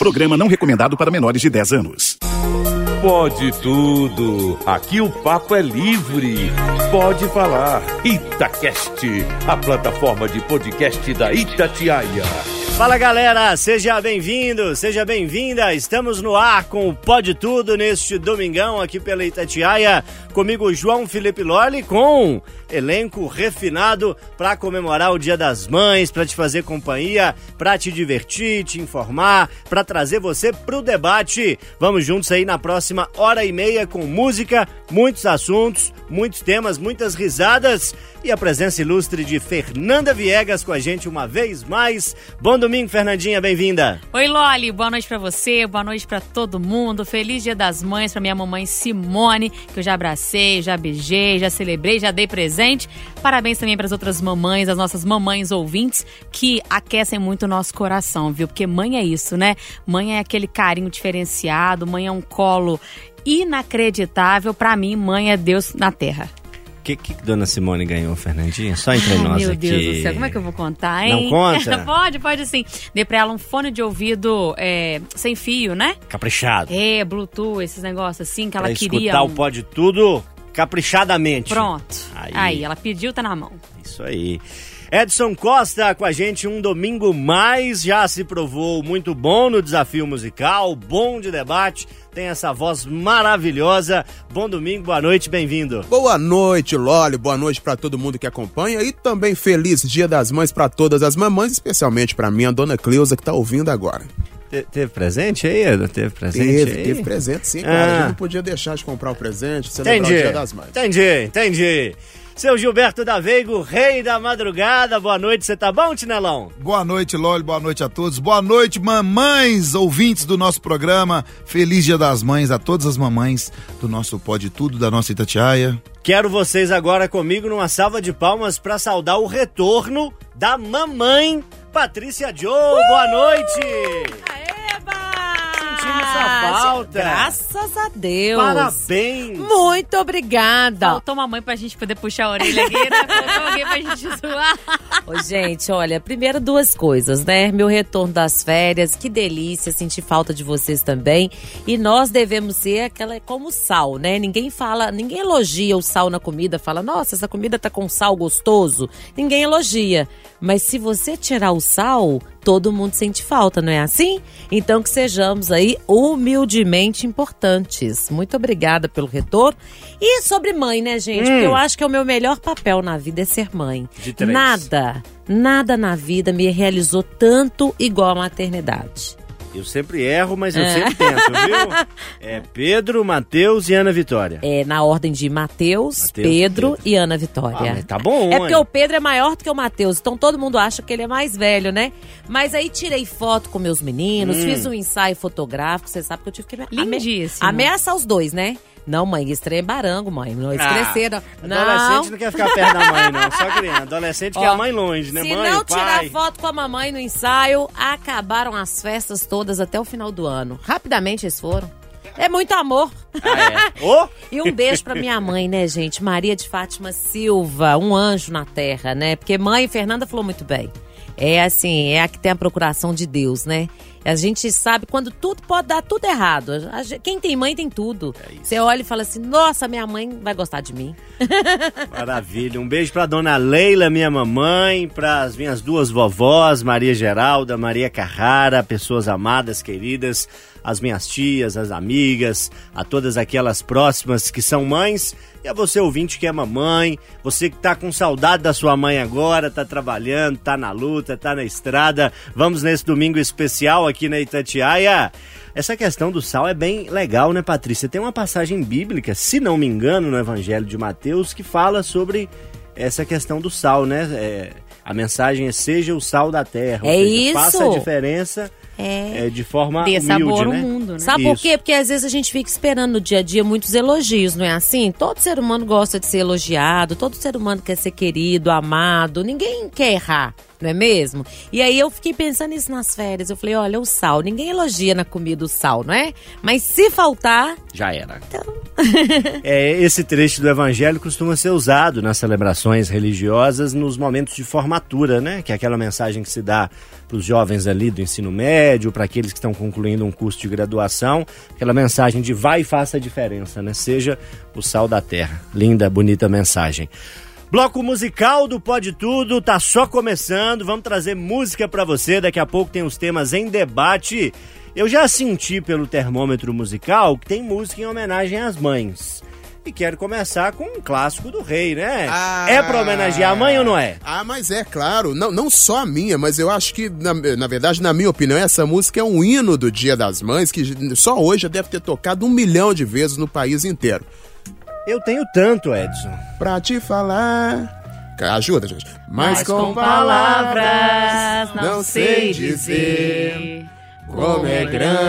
Programa não recomendado para menores de 10 anos. Pode tudo. Aqui o papo é livre. Pode falar. Itacast, a plataforma de podcast da Itatiaia. Fala galera, seja bem-vindo, seja bem-vinda. Estamos no ar com o Pode Tudo neste domingão aqui pela Itatiaia. Comigo João Felipe Lolli com elenco refinado para comemorar o Dia das Mães, para te fazer companhia, para te divertir, te informar, para trazer você pro debate. Vamos juntos aí na próxima hora e meia com música, muitos assuntos, muitos temas, muitas risadas e a presença ilustre de Fernanda Viegas com a gente uma vez mais. Bom domingo, Fernandinha, bem-vinda. Oi, Lolli, boa noite pra você, boa noite pra todo mundo. Feliz Dia das Mães pra minha mamãe Simone, que eu já abracei, já beijei, já celebrei, já dei presente. Parabéns também para as outras mamães, as nossas mamães ouvintes, que aquecem muito o nosso coração, viu? Porque mãe é isso, né? Mãe é aquele carinho diferenciado, mãe é um colo inacreditável. Pra mim, mãe é Deus na terra. O que Dona Simone ganhou, Fernandinha? Só entre nós meu aqui. Meu Deus do céu, como é que eu vou contar, hein? Não conta? Pode sim. Dei pra ela um fone de ouvido sem fio, né? Caprichado. Bluetooth, esses negócios assim que ela pra queria. Escutar o Pode Tudo caprichadamente. Pronto. Aí, ela pediu, tá na mão. Isso aí. Edson Costa com a gente um domingo mais, já se provou muito bom no desafio musical, bom de debate, tem essa voz maravilhosa. Bom domingo, boa noite, bem-vindo. Boa noite, Lolli, boa noite pra todo mundo que acompanha e também feliz Dia das Mães pra todas as mamães, especialmente pra minha dona Cleusa que tá ouvindo agora. Teve presente aí, Edu? Teve presente aí? Teve presente sim, cara. A gente não podia deixar de comprar o presente, celebrar o Dia das Mães. Entendi. Seu Gilberto da Veigo, rei da madrugada, boa noite, você tá bom, Tinelão? Boa noite, Lolli, boa noite a todos, boa noite, mamães, ouvintes do nosso programa, feliz Dia das Mães a todas as mamães do nosso Pode Tudo, da nossa Itatiaia. Quero vocês agora comigo numa salva de palmas pra saudar o retorno da mamãe Patrícia Joe, boa noite! Sua falta. Graças a Deus. Parabéns. Muito obrigada. Faltou uma mãe pra gente poder puxar a orelha aqui, né? Faltou alguém pra gente zoar. Ô, gente, olha, primeiro duas coisas, né? Meu retorno das férias, que delícia, senti falta de vocês também. E nós devemos ser aquela como sal, né? Ninguém elogia o sal na comida, fala, nossa, essa comida tá com sal gostoso. Ninguém elogia. Mas se você tirar o sal, todo mundo sente falta, não é assim? Então que sejamos aí humildemente importantes. Muito obrigada pelo retorno. E sobre mãe, né, gente? Porque eu acho que é o meu melhor papel na vida é ser mãe. De 3. Nada na vida me realizou tanto igual a maternidade. Eu sempre erro, mas eu sempre tento, viu? É Pedro, Matheus e Ana Vitória. É na ordem de Matheus, Pedro e Ana Vitória. Mas tá bom, É porque o Pedro é maior do que o Matheus, então todo mundo acha que ele é mais velho, né? Mas aí tirei foto com meus meninos, fiz um ensaio fotográfico, você sabe que eu tive que Lindíssimo. ameaçar os dois, né? Não, mãe, estreia é barango, mãe. Nós cresceram. Adolescente não quer ficar perto da mãe, não. Só criança. Adolescente quer a mãe longe, né? Se Mãe, não pai. tirar foto com a mamãe no ensaio, acabaram as festas todas até o final do ano. Rapidamente eles foram. É muito amor. E um beijo pra minha mãe, né, gente? Maria de Fátima Silva, um anjo na terra, né? Porque mãe, Fernanda falou muito bem. É assim, é a que tem a procuração de Deus, né? A gente sabe quando tudo pode dar tudo errado. Quem tem mãe tem tudo. Você olha e fala assim, nossa, minha mãe vai gostar de mim. Maravilha. Um beijo pra dona Leila, minha mamãe, pras minhas duas vovós, Maria Geralda, Maria Carrara, pessoas amadas, queridas, as minhas tias, as amigas, a todas aquelas próximas que são mães. E a você, ouvinte, que é mamãe, você que tá com saudade da sua mãe agora, tá trabalhando, tá na luta, tá na estrada. Vamos nesse domingo especial aqui na Itatiaia. Essa questão do sal é bem legal, né, Patrícia? Tem uma passagem bíblica, se não me engano, no Evangelho de Mateus, que fala sobre essa questão do sal, né? A mensagem é seja o sal da terra. É ou seja, isso. Faça a diferença de forma Dê sabor humilde, ao né? mundo, né? Sabe por quê? Porque às vezes a gente fica esperando no dia a dia muitos elogios, não é assim? Todo ser humano gosta de ser elogiado, todo ser humano quer ser querido, amado, ninguém quer errar, não é mesmo? E aí eu fiquei pensando nisso nas férias, eu falei, olha, o sal, ninguém elogia na comida o sal, não é? Mas se faltar... Já era. Então... Esse trecho do Evangelho costuma ser usado nas celebrações religiosas nos momentos de formatura, né? Que é aquela mensagem que se dá para os jovens ali do ensino médio, para aqueles que estão concluindo um curso de graduação, aquela mensagem de vai e faça a diferença, né? Seja o sal da terra. Linda, bonita mensagem. Bloco musical do Pode Tudo tá só começando, vamos trazer música pra você, daqui a pouco tem os temas em debate. Eu já senti pelo termômetro musical que tem música em homenagem às mães. E quero começar com um clássico do rei, né? É pra homenagear a mãe ou não é? Mas é, claro. Não só a minha, mas eu acho que, na verdade, na minha opinião, essa música é um hino do Dia das Mães, que só hoje já deve ter tocado 1 milhão de vezes no país inteiro. Eu tenho tanto, Edson. Pra te falar... Ajuda, gente. Mas com palavras não sei dizer como é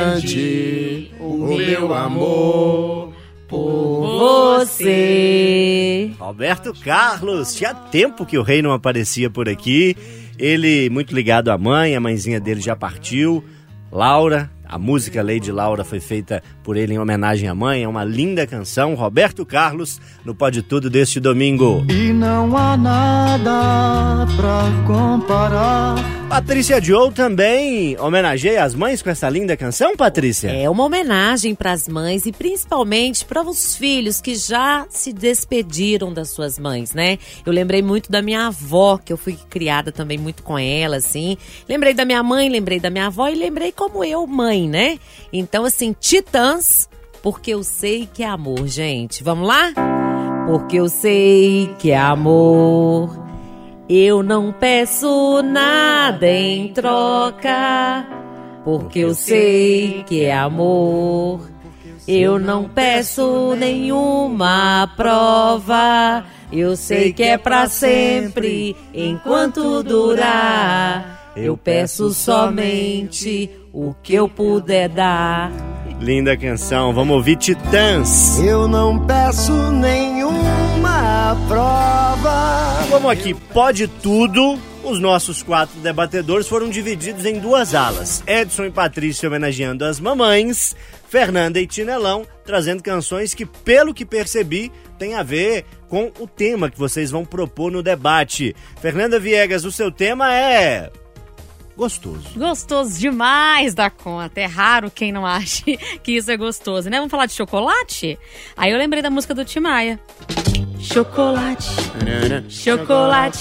grande o meu amor por você. Roberto Carlos, tinha tempo que o rei não aparecia por aqui. Ele muito ligado à mãe, a mãezinha dele já partiu. Laura, a música Lady Laura foi feita por ele em homenagem à mãe, é uma linda canção. Roberto Carlos, no Pode Tudo deste domingo. E não há nada pra comparar. Patrícia Joe também homenageia as mães com essa linda canção, Patrícia? É uma homenagem para as mães e principalmente para os filhos que já se despediram das suas mães, né? Eu lembrei muito da minha avó, que eu fui criada também muito com ela, assim. Lembrei da minha mãe, lembrei da minha avó e lembrei como eu, mãe, né? Então, assim, Titãs, porque eu sei que é amor, gente. Vamos lá? Porque eu sei que é amor. Eu não peço nada em troca, porque eu sei que é amor. Eu não peço nenhuma prova, eu sei que é pra sempre, enquanto durar. Eu peço somente o que eu puder dar. Linda canção, vamos ouvir Titãs. Eu não peço nenhuma prova. Como aqui pode tudo, os nossos 4 debatedores foram divididos em 2 alas. Edson e Patrícia homenageando as mamães, Fernanda e Tinelão trazendo canções que, pelo que percebi, tem a ver com o tema que vocês vão propor no debate. Fernanda Viegas, o seu tema é... gostoso. Gostoso demais da conta. É raro quem não ache que isso é gostoso, né? Vamos falar de chocolate? Aí eu lembrei da música do Tim Maia. Chocolate, chocolate,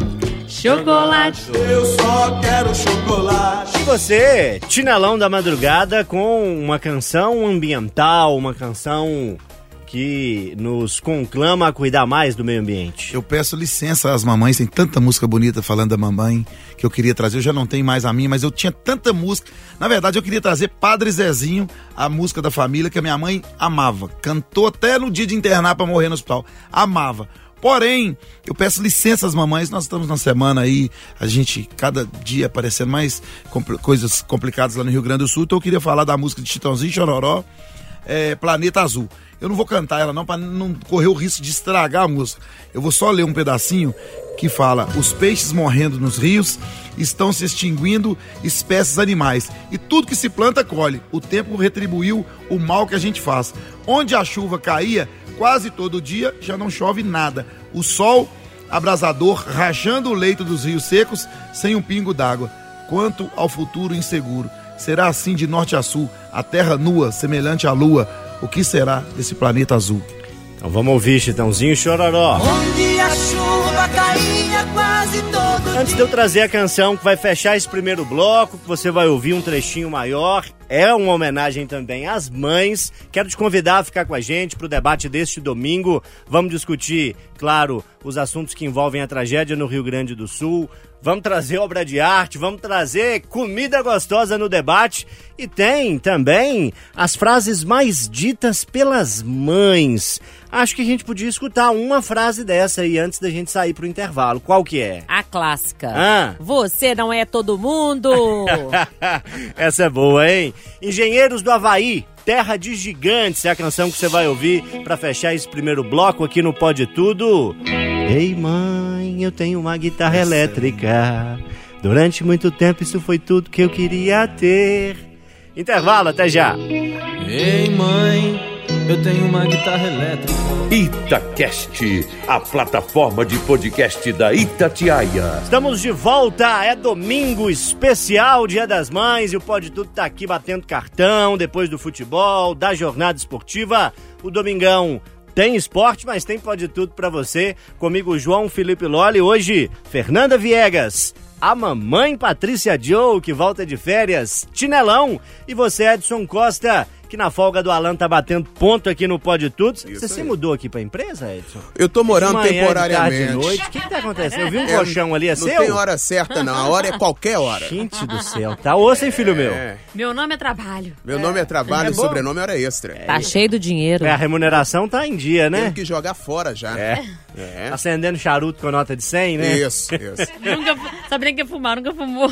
chocolate. Eu só quero chocolate. E você, Tinelão da Madrugada, com uma canção ambiental, uma canção que nos conclama a cuidar mais do meio ambiente. Eu peço licença às mamães, tem tanta música bonita falando da mamãe que eu queria trazer. Eu já não tenho mais a minha, mas eu tinha tanta música. Na verdade, eu queria trazer Padre Zezinho, a música da família que a minha mãe amava. Cantou até no dia de internar pra morrer no hospital. Amava. Porém, eu peço licença às mamães, nós estamos na semana aí, a gente, cada dia aparecendo mais coisas complicadas lá no Rio Grande do Sul, então eu queria falar da música de Chitãozinho e Chororó, Planeta Azul. Eu não vou cantar ela não, para não correr o risco de estragar a música. Eu vou só ler um pedacinho que fala: os peixes morrendo nos rios, estão se extinguindo espécies animais, e tudo que se planta colhe. O tempo retribuiu o mal que a gente faz. Onde a chuva caía quase todo dia, já não chove nada. O sol abrasador rachando o leito dos rios secos, sem um pingo d'água. Quanto ao futuro inseguro, será assim de norte a sul, a terra nua, semelhante à lua. O que será desse planeta azul? Então vamos ouvir Chitãozinho e Chororó. Onde a chuva caía quase todo dia. Antes de eu trazer a canção que vai fechar esse primeiro bloco, que você vai ouvir um trechinho maior, é uma homenagem também às mães. Quero te convidar a ficar com a gente para o debate deste domingo. Vamos discutir, claro, os assuntos que envolvem a tragédia no Rio Grande do Sul. Vamos trazer obra de arte, vamos trazer comida gostosa no debate. E tem também as frases mais ditas pelas mães. Acho que a gente podia escutar uma frase dessa aí antes da gente sair pro intervalo. Qual que é? A clássica. Você não é todo mundo. Essa é boa, hein? Engenheiros do Havaí, Terra de Gigantes, é a canção que você vai ouvir pra fechar esse primeiro bloco aqui no Pode Tudo. Ei, mãe, eu tenho uma guitarra elétrica. Durante muito tempo isso foi tudo que eu queria ter. Intervalo, até já. Ei, mãe, eu tenho uma guitarra elétrica. Itacast, a plataforma de podcast da Itatiaia. Estamos de volta, é domingo especial, Dia das Mães, e o Pode Tudo tá aqui batendo cartão, depois do futebol, da jornada esportiva. O domingão tem esporte, mas tem Pode Tudo pra você. Comigo, João Felipe Lolli, hoje, Fernanda Viegas, a mamãe Patrícia Joe, que volta de férias, Tinelão, e você, Edson Costa, que na folga do Alan tá batendo ponto aqui no Pode Tudo. Você se mudou aqui pra empresa, Edson? Eu tô morando de temporariamente. De tarde, de noite. O que tá acontecendo? Eu vi um colchão ali, é seu? Não tem hora certa, não. A hora é qualquer hora. Gente do céu, tá osso, hein, filho meu? Meu nome é trabalho. Meu nome é trabalho e sobrenome é hora extra. Tá cheio do dinheiro. A remuneração tá em dia, né? Tem que jogar fora já. Acendendo charuto com nota de 100, né? Isso. Sabia que ia fumar, nunca fumou.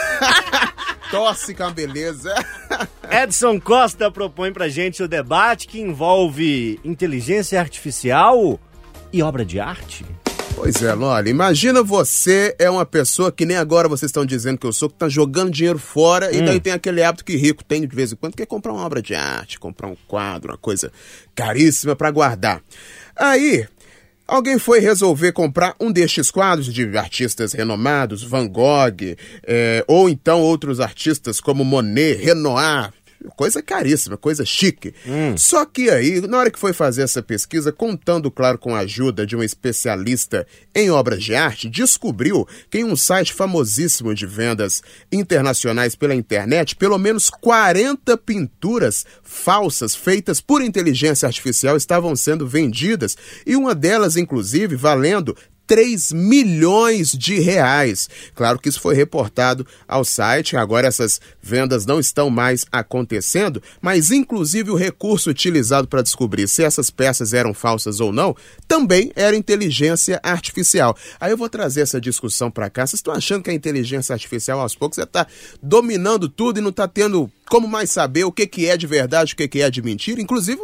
Tosse com a beleza. Edson Costa propõe pra gente o debate que envolve inteligência artificial e obra de arte. Pois é, Loli, imagina você é uma pessoa que nem agora vocês estão dizendo que eu sou, que tá jogando dinheiro fora e daí tem aquele hábito que rico tem de vez em quando, que é comprar uma obra de arte, comprar um quadro, uma coisa caríssima pra guardar. Aí, alguém foi resolver comprar um destes quadros de artistas renomados, Van Gogh, ou então outros artistas como Monet, Renoir, coisa caríssima, coisa chique. Só que aí, na hora que foi fazer essa pesquisa, contando, claro, com a ajuda de uma especialista em obras de arte, descobriu que em um site famosíssimo de vendas internacionais pela internet, pelo menos 40 pinturas falsas feitas por inteligência artificial estavam sendo vendidas, e uma delas, inclusive, valendo 3 milhões de reais. Claro que isso foi reportado ao site, agora essas vendas não estão mais acontecendo, mas inclusive o recurso utilizado para descobrir se essas peças eram falsas ou não, também era inteligência artificial. Aí eu vou trazer essa discussão para cá. Vocês estão achando que a inteligência artificial aos poucos já está dominando tudo e não está tendo como mais saber o que é de verdade, o que é de mentira? Inclusive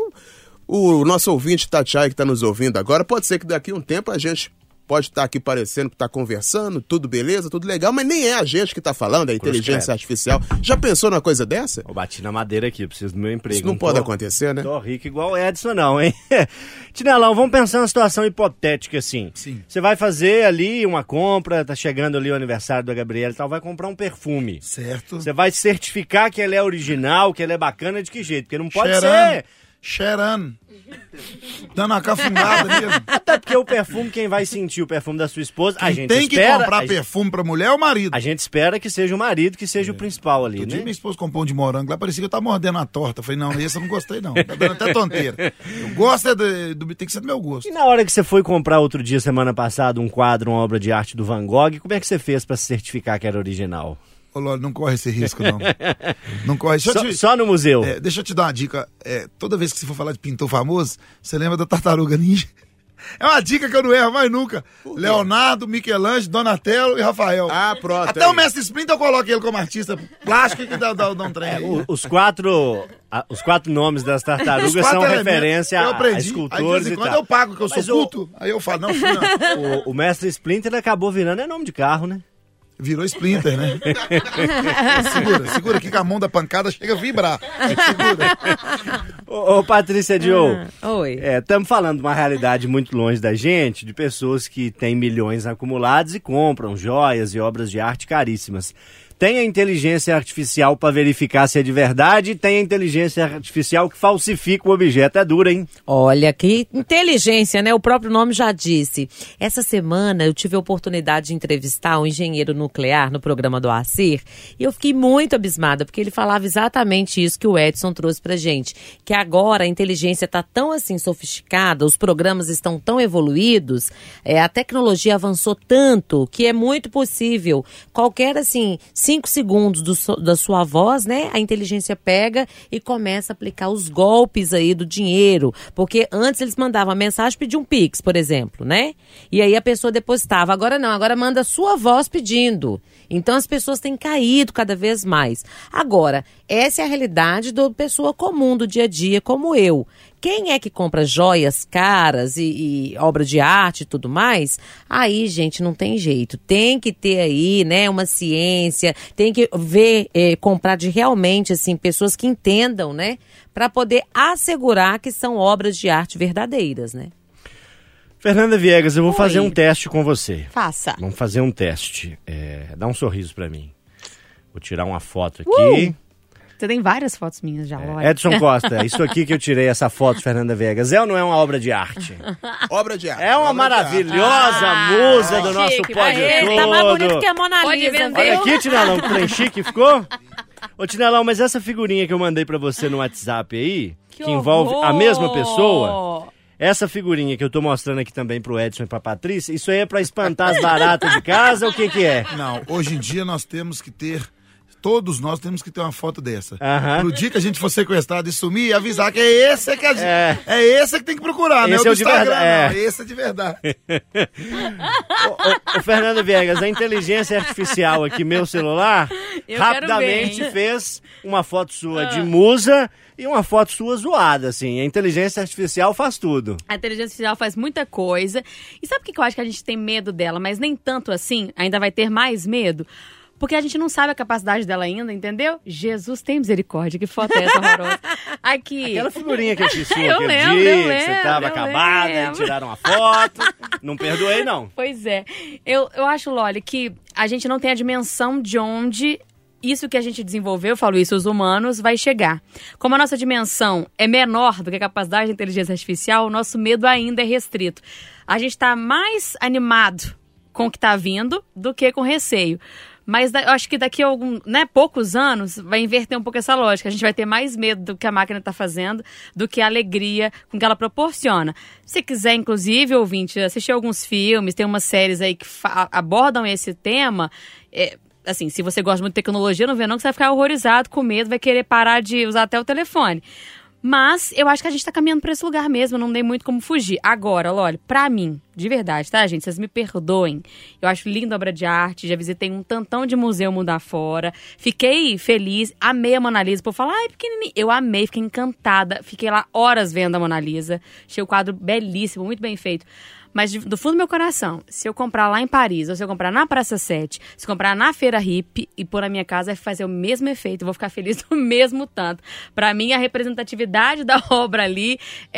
o nosso ouvinte Tatiai que está nos ouvindo agora, pode ser que daqui a um tempo a gente pode estar aqui parecendo que está conversando, tudo beleza, tudo legal, mas nem é a gente que está falando, é a inteligência artificial. Já pensou numa coisa dessa? Eu bati na madeira aqui, preciso do meu emprego. Isso não pode acontecer, né? Tô rico igual o Edson não, hein? Tinelão, vamos pensar numa situação hipotética assim. Sim. Você vai fazer ali uma compra, tá chegando ali o aniversário da Gabriela e tal, vai comprar um perfume. Certo. Você vai certificar que ele é original, que ele é bacana, de que jeito? Porque não pode ser... Cheirando. Dando uma cafungada mesmo. Até porque o perfume, quem vai sentir o perfume da sua esposa, a gente tem espera... que comprar perfume pra mulher ou marido? A gente espera que seja o marido, que seja o principal ali, Outro né? dia minha esposa comprou um de morango lá, parecia que eu tava mordendo a torta. Eu falei, não, esse eu não gostei não, tá dando até tonteira. Eu gosto tem que ser do meu gosto. E na hora que você foi comprar outro dia, semana passada, um quadro, uma obra de arte do Van Gogh, como é que você fez pra se certificar que era original? Ô, Loli, não corre esse risco, não. Não corre. Só no museu. Deixa eu te dar uma dica. Toda vez que você for falar de pintor famoso, você lembra da Tartaruga Ninja? É uma dica que eu não erro mais nunca. Leonardo, Michelangelo, Donatello e Rafael. Ah, pronto. Até o Mestre Splinter eu coloco ele como artista plástico que dá um trem aí. Os quatro nomes das tartarugas são referência a escultores aí, e quando tal. eu pago, que eu sou culto, aí eu falo, não. O Mestre Splinter acabou virando nome de carro, né? Virou Splinter, né? Segura aqui que a mão da pancada chega a vibrar. Segura. Ô, Patrícia Joe. Oi. Estamos falando de uma realidade muito longe da gente, de pessoas que têm milhões acumulados e compram joias e obras de arte caríssimas. Tem a inteligência artificial para verificar se é de verdade, tem a inteligência artificial que falsifica o objeto. É dura, hein? Olha, que inteligência, né? O próprio nome já disse. Essa semana eu tive a oportunidade de entrevistar um engenheiro nuclear no programa do Acir e eu fiquei muito abismada, porque ele falava exatamente isso que o Edson trouxe pra gente, que agora a inteligência tá tão assim sofisticada, os programas estão tão evoluídos, a tecnologia avançou tanto que é muito possível, qualquer assim, 5 segundos da sua voz, né? A inteligência pega e começa a aplicar os golpes aí do dinheiro. Porque antes eles mandavam a mensagem, pedir um Pix, por exemplo, né? E aí a pessoa depositava. Agora não, agora manda a sua voz pedindo. Então as pessoas têm caído cada vez mais. Agora, essa é a realidade da pessoa comum, do dia a dia, como eu. Quem é que compra joias caras e obra de arte e tudo mais? Aí, gente, não tem jeito. Tem que ter aí, né, uma ciência, tem que ver, comprar de realmente, assim, pessoas que entendam, né, para poder assegurar que são obras de arte verdadeiras, né? Fernanda Viegas, eu vou fazer um teste com você. Faça. Vamos fazer um teste. Dá um sorriso pra mim. Vou tirar uma foto aqui. Você tem várias fotos minhas já, olha. Edson Costa, isso aqui que eu tirei, essa foto de Fernanda Viegas, é ou não é uma obra de arte? Obra de arte. É uma maravilhosa musa do nosso chique, Pode Tudo. Tá mais bonito que a Mona Pode Lisa. vender. Olha aqui, Tinelão, que trem chique ficou. Ô, Tinelão, mas essa figurinha que eu mandei pra você no WhatsApp aí, que envolve a mesma pessoa... Essa figurinha que eu tô mostrando aqui também pro Edson e pra Patrícia, isso aí é pra espantar as baratas de casa ou o que que é? Não, hoje em dia nós temos que ter... Todos nós temos que ter uma foto dessa. Pro dia que a gente for sequestrado e sumir, avisar que é esse que a gente, é esse que tem que procurar, esse não é o do de Instagram, verdade. não. Esse é de verdade. Ô, Fernanda Viegas, a inteligência artificial aqui, meu celular, Eu rapidamente quero ver. fez uma foto sua de musa e uma foto sua zoada, assim. A inteligência artificial faz tudo. A inteligência artificial faz muita coisa. E sabe por que eu acho que a gente tem medo dela, mas nem tanto assim? Ainda vai ter mais medo? Porque a gente não sabe a capacidade dela ainda, entendeu? Jesus tem misericórdia. Que foto é essa horrorosa? Aqui. Aquela figurinha que eu fiz sua Eu aquele lembro, dia, eu que você tava lembro, eu acabada e lembro. tiraram uma foto. Não perdoei, não. Pois é. Eu acho, Loli, que a gente não tem a dimensão de onde isso que a gente desenvolveu, eu falo isso, os humanos, vai chegar. Como a nossa dimensão é menor do que a capacidade da inteligência artificial, o nosso medo ainda é restrito. A gente está mais animado com o que está vindo do que com receio. Mas eu acho que daqui a poucos anos vai inverter um pouco essa lógica. A gente vai ter mais medo do que a máquina está fazendo do que a alegria com que ela proporciona. Se quiser, inclusive, ouvinte, assistir alguns filmes, tem umas séries aí que abordam esse tema. Assim, se você gosta muito de tecnologia, não vê não que você vai ficar horrorizado, com medo, vai querer parar de usar até o telefone. Mas eu acho que a gente tá caminhando pra esse lugar mesmo, não tem muito como fugir. Agora, Loli, pra mim, de verdade, tá, gente? Vocês me perdoem. Eu acho linda a obra de arte, já visitei um tantão de museu mundo afora. Fiquei feliz, amei a Mona Lisa. Por falar, ai, pequenininha. Eu amei, fiquei encantada. Fiquei lá horas vendo a Mona Lisa. Achei o quadro belíssimo, muito bem feito. Mas do fundo do meu coração, se eu comprar lá em Paris, ou se eu comprar na Praça 7, se eu comprar na Feira Hippie e pôr na minha casa, vai fazer o mesmo efeito. Eu vou ficar feliz do mesmo tanto. Pra mim, a representatividade da obra ali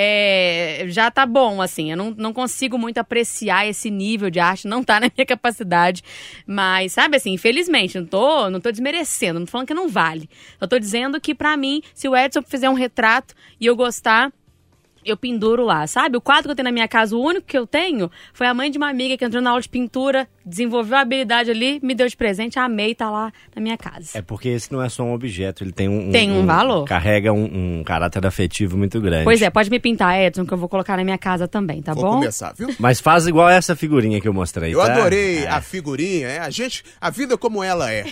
já tá bom, assim. Eu não consigo muito apreciar esse nível de arte, não tá na minha capacidade. Mas, sabe assim, infelizmente, não tô desmerecendo, não tô falando que não vale. Eu tô dizendo que, pra mim, se o Edson fizer um retrato e eu gostar, eu penduro lá, sabe? O quadro que eu tenho na minha casa, o único que eu tenho, foi a mãe de uma amiga que entrou na aula de pintura, desenvolveu a habilidade ali, me deu de presente, amei, tá lá na minha casa. É porque esse não é só um objeto, ele tem um valor. Carrega um caráter afetivo muito grande. Pois é, pode me pintar, Edson, que eu vou colocar na minha casa também, tá bom? Vou começar, viu? Mas faz igual essa figurinha que eu mostrei, Eu tá? adorei a figurinha, a vida como ela é.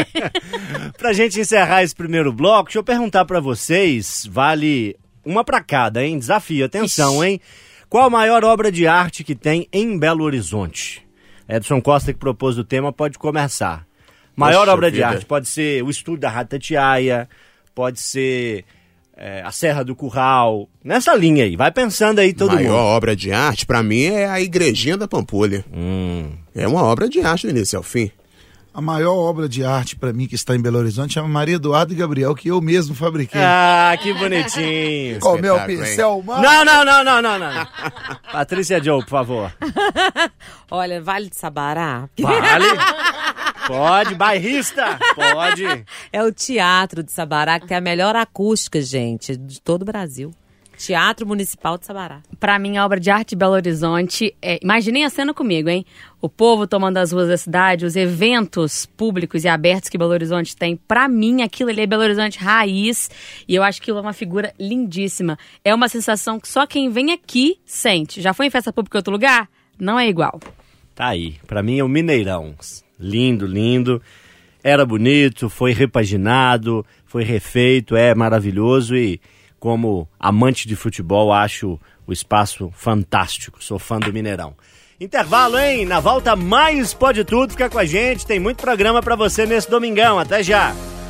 Pra gente encerrar esse primeiro bloco, deixa eu perguntar pra vocês, vale uma pra cada, hein? Desafio, atenção, hein? Qual a maior obra de arte que tem em Belo Horizonte? Edson Costa, que propôs o tema, pode começar. Maior Poxa obra de vida. arte pode ser o Estúdio da Rádio Itatiaia, pode ser a Serra do Curral, nessa linha aí. Vai pensando aí todo mundo. Maior obra de arte, pra mim, é a Igrejinha da Pampulha. É uma obra de arte do início ao fim. A maior obra de arte pra mim que está em Belo Horizonte chama Maria Eduardo e Gabriel, que eu mesmo fabriquei. Ah, que bonitinho. Com meu espetáculo, pincel humano. Não. Patrícia Joe, por favor. Olha, Vale de Sabará Vale. Pode, bairrista. Pode. é o Teatro de Sabará, que tem a melhor acústica, gente, de todo o Brasil. Teatro Municipal de Sabará. Pra mim, a obra de arte de Belo Horizonte, imaginem a cena comigo, hein? O povo tomando as ruas da cidade, os eventos públicos e abertos que Belo Horizonte tem. Pra mim, aquilo ali é Belo Horizonte raiz. E eu acho que aquilo é uma figura lindíssima. É uma sensação que só quem vem aqui sente. Já foi em festa pública em outro lugar? Não é igual. Tá aí. Pra mim é o Mineirão. Lindo, lindo. Era bonito, foi repaginado, foi refeito, é maravilhoso e... Como amante de futebol, acho o espaço fantástico. Sou fã do Mineirão. Intervalo, hein? Na volta, mais Pode Tudo. Fica com a gente. Tem muito programa pra você nesse domingão. Até já.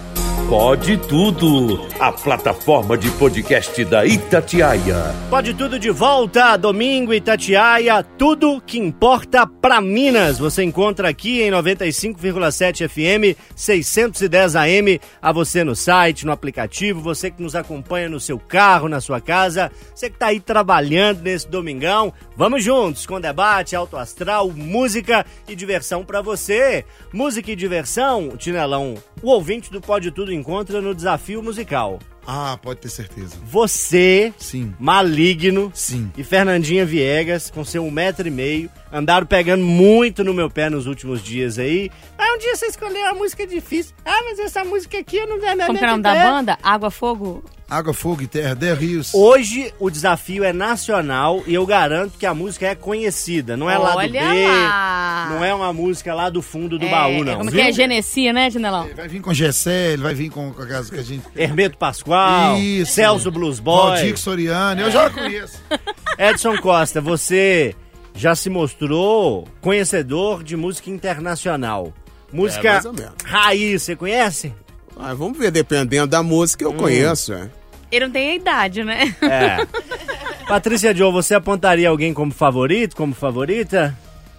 Pode Tudo, a plataforma de podcast da Itatiaia. Pode Tudo de volta, domingo, Itatiaia, tudo que importa pra Minas. Você encontra aqui em 95,7 FM, 610 AM, a você no site, no aplicativo, você que nos acompanha no seu carro, na sua casa, você que tá aí trabalhando nesse domingão. Vamos juntos com debate, alto astral, música e diversão pra você. Música e diversão, Tinelão, o ouvinte do Pode Tudo encontra no Desafio Musical. Ah, pode ter certeza. Você, Sim. Maligno, Sim. e Fernandinha Viegas, com seu 1,5 m, andaram pegando muito no meu pé nos últimos dias aí. Ah, um dia você escolheu uma música difícil. Ah, mas essa música aqui eu não vejo nada. Como que é o nome da banda? Água, Fogo? Água, Fogo e Terra, 10 Rios. Hoje o desafio é nacional e eu garanto que a música é conhecida. Não é lá do Olha B, lá. não é uma música lá do fundo do baú, não. Como viu? que é? Genessia, né, Tinelão? Ele vai vir com Gessé, ele vai vir com aquelas que a gente... Hermeto Pascoal, Isso. Celso Blues Boy. Valdir Soriano, eu já conheço. Edson Costa, você já se mostrou conhecedor de música internacional. Música mais ou menos. raiz, você conhece? Ah, vamos ver, dependendo da música, eu conheço. Ele não tem a idade, né? É. Patrícia Joe, você apontaria alguém como favorito, como favorita?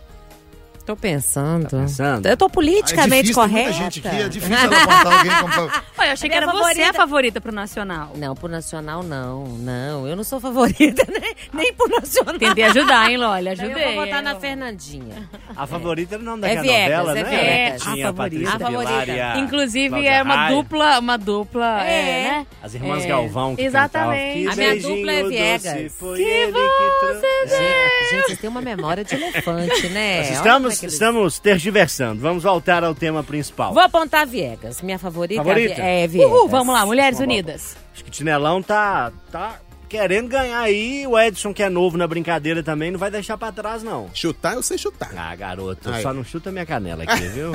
Tô pensando. Tá pensando? Eu tô politicamente difícil, tem correta. muita gente aqui, é difícil ela apontar alguém como favorito. Olha, eu achei que era você a favorita pro Nacional. Não, pro Nacional não, eu não sou favorita, nem pro Nacional. Tentei ajudar, hein, Lolha? Então Ajudei. eu vou votar na hein? Fernandinha. A favorita era o nome É daquela Viegas, novela, é né? Viegas. Tinha A favorita. Patrícia A favorita. Pilar e a Inclusive, Cláudia é uma Raia. dupla, né? As irmãs É. Galvão que Exatamente. cantavam. A minha beijinho dupla é doce, Viegas. foi ele que trouxe. Gente, vocês têm uma memória de elefante, né? Nós Olha estamos, como é que eles- estamos tergiversando. Vamos voltar ao tema principal. Vou apontar Viegas. Minha favorita, Favorita? é Viegas. Uhul, vamos lá, Mulheres Vamos lá. Unidas. Acho que o Tinelão tá querendo ganhar aí. O Edson, que é novo na brincadeira também, não vai deixar pra trás, não. Chutar, eu sei chutar. Ah, garoto, Aí. só não chuta minha canela aqui, viu?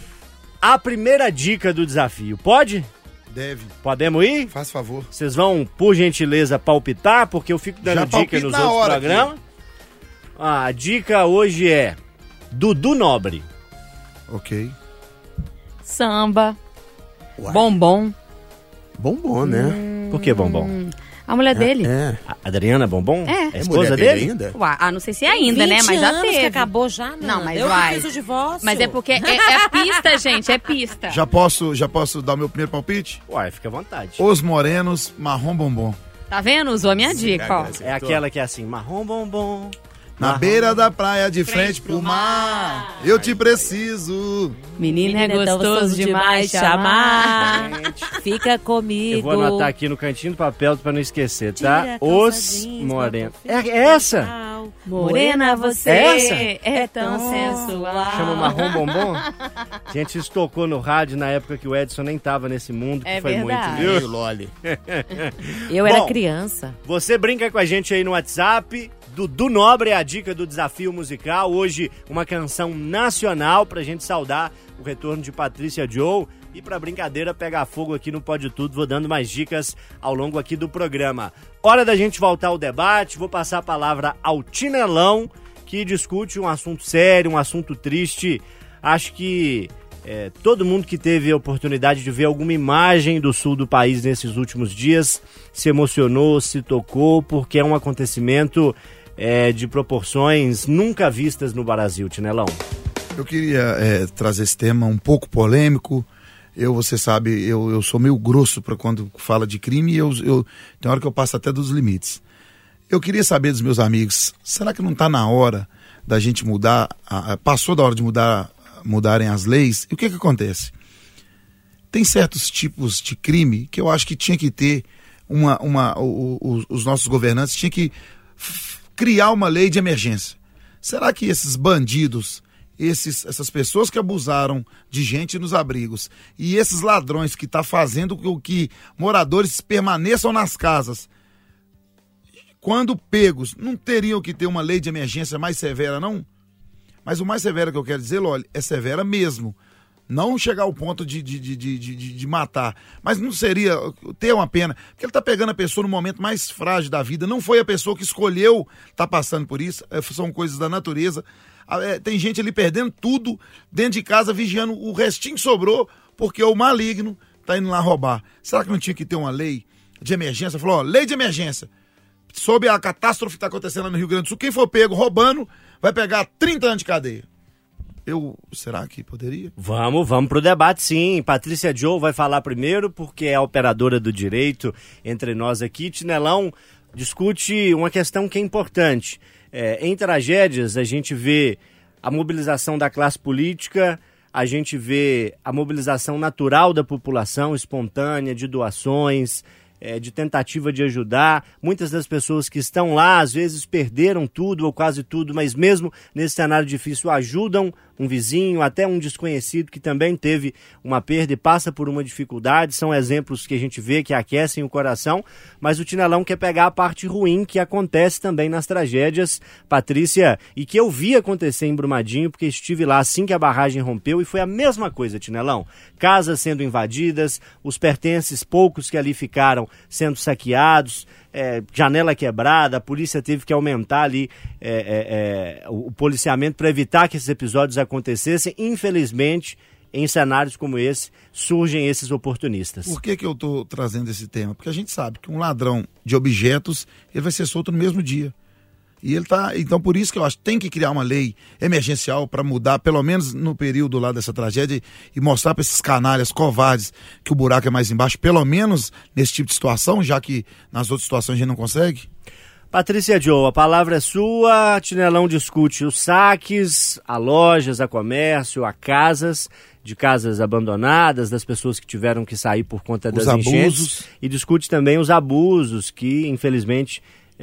A primeira dica do desafio, pode? Deve. Podemos ir? Faz favor. Vocês vão, por gentileza, palpitar, porque eu fico dando Já dica palpito nos na outros hora programas. A dica hoje é Dudu Nobre. Ok. Samba, Uai. Bombom. Bombom, né? Por que Bombom? A mulher dele. É. A Adriana Bombom? É. A É esposa mulher dele? ainda? Uai, não sei se é ainda, né? 20 Mas já anos teve. que acabou já, Não, mas eu vai. fiz o divórcio. Mas é porque é pista, gente, é pista. Já posso dar o meu primeiro palpite? Uai, fica à vontade. Os Morenos, Marrom Bombom. Tá vendo? Usou a minha dica, ó. É aquela que é assim, marrom bombom. Na beira da praia, de frente pro mar, eu te preciso. Menino é gostoso demais chamar. Fica comigo. Eu vou anotar aqui no cantinho do papel pra não esquecer, tá? Tira a Os calça jeans, Morenos. bota o É essa? Morena, você Essa? é tão sensual. Chama marrom bombom? Gente, isso tocou no rádio na época que o Edson nem tava nesse mundo, que É foi verdade. muito, Ei, viu? Loli. Eu era Bom, criança. Você brinca com a gente aí no WhatsApp. Dudu Nobre é a dica do desafio musical. Hoje, uma canção nacional pra gente saudar o retorno de Patrícia Joe. E pra brincadeira pegar fogo aqui no Pode Tudo, vou dando mais dicas ao longo aqui do programa. Hora da gente voltar ao debate. Vou passar a palavra ao Tinelão, que discute um assunto sério, um assunto triste. Acho que todo mundo que teve a oportunidade de ver alguma imagem do sul do país nesses últimos dias se emocionou, se tocou, porque é um acontecimento de proporções nunca vistas no Brasil, Tinelão. Eu queria trazer esse tema um pouco polêmico. Você sabe, eu sou meio grosso para quando fala de crime e tem hora que eu passo até dos limites. Eu queria saber dos meus amigos, será que não está na hora da gente mudar, passou da hora de mudarem as leis? E o que acontece? Tem certos tipos de crime que eu acho que tinha que ter os nossos governantes tinham que criar uma lei de emergência. Será que esses bandidos, essas pessoas que abusaram de gente nos abrigos e esses ladrões que estão fazendo com que moradores permaneçam nas casas, quando pegos, não teriam que ter uma lei de emergência mais severa, não? Mas o mais severo que eu quero dizer, olha, é severa mesmo. Não chegar ao ponto de matar. Mas não seria ter uma pena. Porque ele está pegando a pessoa no momento mais frágil da vida. Não foi a pessoa que escolheu estar passando por isso. São coisas da natureza. Tem gente ali perdendo tudo dentro de casa, vigiando. O restinho que sobrou, porque o maligno tá indo lá roubar. Será que não tinha que ter uma lei de emergência? Falou, ó, lei de emergência. Sob a catástrofe que tá acontecendo lá no Rio Grande do Sul, quem for pego roubando vai pegar 30 anos de cadeia. Será que poderia? Vamos pro debate, sim. Patrícia Joe vai falar primeiro, porque é a operadora do direito entre nós aqui. Tinelão discute uma questão que é importante. Em tragédias, a gente vê a mobilização da classe política, a gente vê a mobilização natural da população, espontânea, de doações, de tentativa de ajudar. Muitas das pessoas que estão lá, às vezes perderam tudo ou quase tudo, mas mesmo nesse cenário difícil ajudam um vizinho, até um desconhecido que também teve uma perda e passa por uma dificuldade. São exemplos que a gente vê que aquecem o coração, mas o Tinelão quer pegar a parte ruim que acontece também nas tragédias, Patrícia, e que eu vi acontecer em Brumadinho, porque estive lá assim que a barragem rompeu e foi a mesma coisa, Tinelão. Casas sendo invadidas, os pertences poucos que ali ficaram sendo saqueados, janela quebrada, a polícia teve que aumentar ali o policiamento para evitar que esses episódios acontecessem. Infelizmente, em cenários como esse, surgem esses oportunistas. Por que eu estou trazendo esse tema? Porque a gente sabe que um ladrão de objetos, ele vai ser solto no mesmo dia. E ele tá, então por isso que eu acho que tem que criar uma lei emergencial para mudar, pelo menos no período lá dessa tragédia, e mostrar para esses canalhas covardes que o buraco é mais embaixo, pelo menos nesse tipo de situação, já que nas outras situações a gente não consegue. Patrícia Joe, a palavra é sua. Tinelão discute os saques a lojas, a comércio, a casas, de casas abandonadas, das pessoas que tiveram que sair por conta das enchentes, e discute também os abusos que, infelizmente,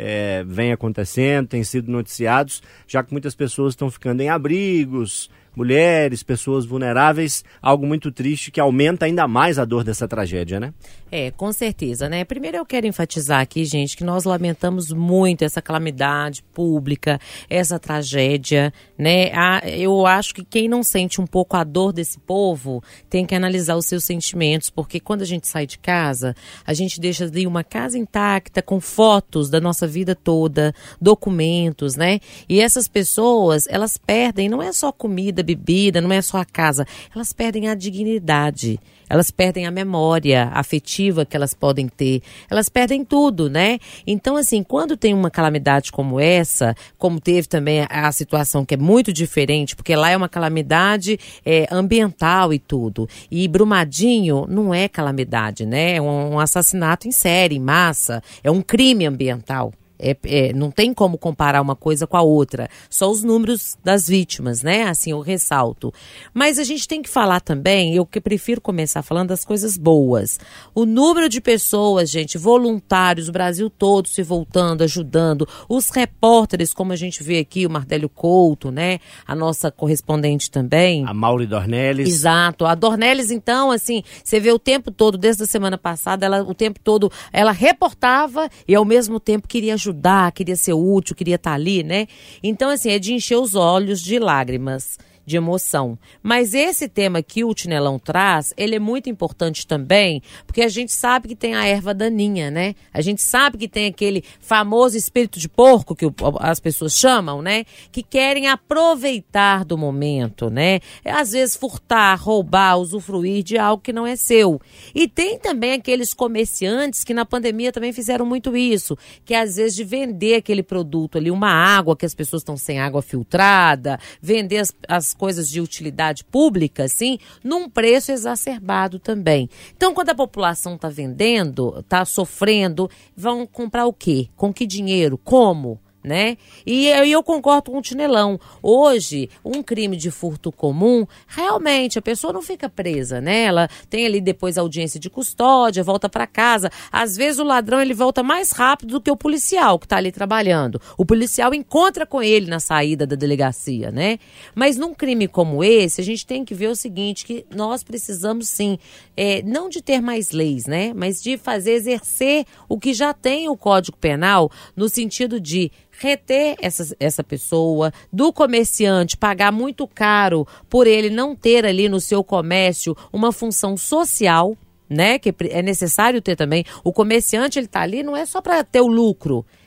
vem acontecendo, têm sido noticiados, já que muitas pessoas estão ficando em abrigos, mulheres, pessoas vulneráveis, algo muito triste que aumenta ainda mais a dor dessa tragédia, né? Com certeza, né? Primeiro eu quero enfatizar aqui, gente, que nós lamentamos muito essa calamidade pública, essa tragédia, né? Eu acho que quem não sente um pouco a dor desse povo tem que analisar os seus sentimentos, porque quando a gente sai de casa, a gente deixa ali uma casa intacta, com fotos da nossa vida toda, documentos, né? E essas pessoas, elas perdem, não é só comida, bebida, não é só a casa, elas perdem a dignidade, elas perdem a memória afetiva que elas podem ter, elas perdem tudo, né? Então, assim, quando tem uma calamidade como essa, como teve também a situação que é muito diferente, porque lá é uma calamidade ambiental e tudo, e Brumadinho não é calamidade, né? É um assassinato em série, em massa, é um crime ambiental. Não tem como comparar uma coisa com a outra, só os números das vítimas, né? Assim, eu ressalto. Mas a gente tem que falar também, eu que prefiro começar falando das coisas boas. O número de pessoas, gente, voluntários, o Brasil todo se voltando, ajudando, os repórteres, como a gente vê aqui, o Mardélio Couto, né? A nossa correspondente também. A Mauri Dornelles. Exato. A Dornelles, então, assim, você vê o tempo todo, desde a semana passada, o tempo todo, ela reportava e ao mesmo tempo queria ajudar, queria ser útil, queria estar ali, né? Então, assim, é de encher os olhos de lágrimas, de emoção. Mas esse tema que o Tinelão traz, ele é muito importante também, porque a gente sabe que tem a erva daninha, né? A gente sabe que tem aquele famoso espírito de porco, que as pessoas chamam, né? Que querem aproveitar do momento, né? Às vezes furtar, roubar, usufruir de algo que não é seu. E tem também aqueles comerciantes que na pandemia também fizeram muito isso, que às vezes de vender aquele produto ali, uma água que as pessoas estão sem água filtrada, vender as coisas de utilidade pública, assim, num preço exacerbado também. Então, quando a população está vendendo, está sofrendo, vão comprar o quê? Com que dinheiro? Como? Né? E eu concordo com o Tinelão. Hoje, um crime de furto comum, realmente a pessoa não fica presa, né? Ela tem ali depois audiência de custódia, volta para casa. Às vezes o ladrão ele volta mais rápido do que o policial que está ali trabalhando. O policial encontra com ele na saída da delegacia, né? Mas num crime como esse, a gente tem que ver o seguinte, que nós precisamos sim, não de ter mais leis, né? Mas de exercer o que já tem o Código Penal, no sentido de reter essa pessoa, do comerciante pagar muito caro por ele não ter ali no seu comércio uma função social, né? Que é necessário ter também. O comerciante, ele tá ali não é só para ter o lucro.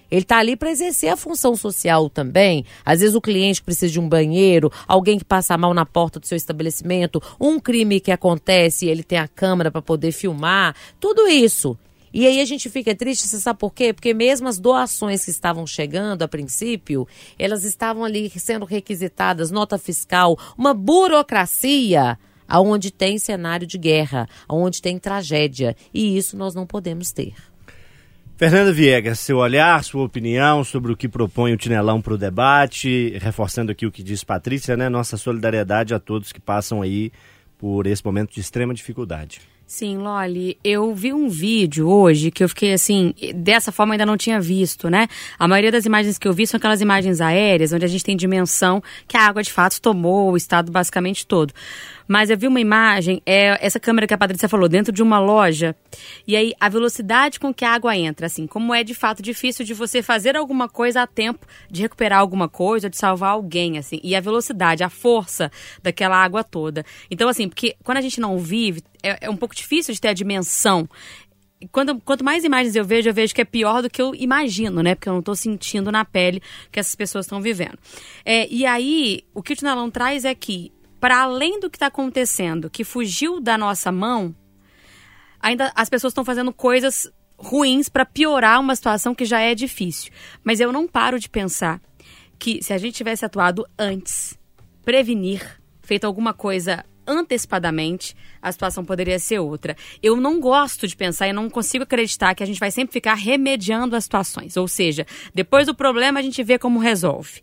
Ele está ali para exercer a função social também. Às vezes o cliente precisa de um banheiro, alguém que passa mal na porta do seu estabelecimento, um crime que acontece e ele tem a câmera para poder filmar, tudo isso. E aí a gente fica triste, você sabe por quê? Porque mesmo as doações que estavam chegando a princípio, elas estavam ali sendo requisitadas, nota fiscal, uma burocracia aonde tem cenário de guerra, aonde tem tragédia. E isso nós não podemos ter. Fernanda Viegas, seu olhar, sua opinião sobre o que propõe o Tinelão para o debate, reforçando aqui o que diz Patrícia, né? Nossa solidariedade a todos que passam aí por esse momento de extrema dificuldade. Sim, Loli, eu vi um vídeo hoje que eu fiquei assim, dessa forma eu ainda não tinha visto, né? A maioria das imagens que eu vi são aquelas imagens aéreas, onde a gente tem dimensão que a água de fato tomou o estado basicamente todo. Mas eu vi uma imagem, essa câmera que a Patrícia falou, dentro de uma loja, e aí a velocidade com que a água entra, assim, como é de fato difícil de você fazer alguma coisa a tempo de recuperar alguma coisa, de salvar alguém, assim, e a velocidade, a força daquela água toda. Então, assim, porque quando a gente não vive, é um pouco difícil de ter a dimensão. Quanto mais imagens eu vejo que é pior do que eu imagino, né? Porque eu não estou sentindo na pele que essas pessoas estão vivendo. E aí, o que o Tinelão traz é que, para além do que está acontecendo, que fugiu da nossa mão, ainda as pessoas estão fazendo coisas ruins para piorar uma situação que já é difícil. Mas eu não paro de pensar que se a gente tivesse atuado antes, prevenir, feito alguma coisa antecipadamente, a situação poderia ser outra. Eu não gosto de pensar e não consigo acreditar que a gente vai sempre ficar remediando as situações. Ou seja, depois do problema a gente vê como resolve.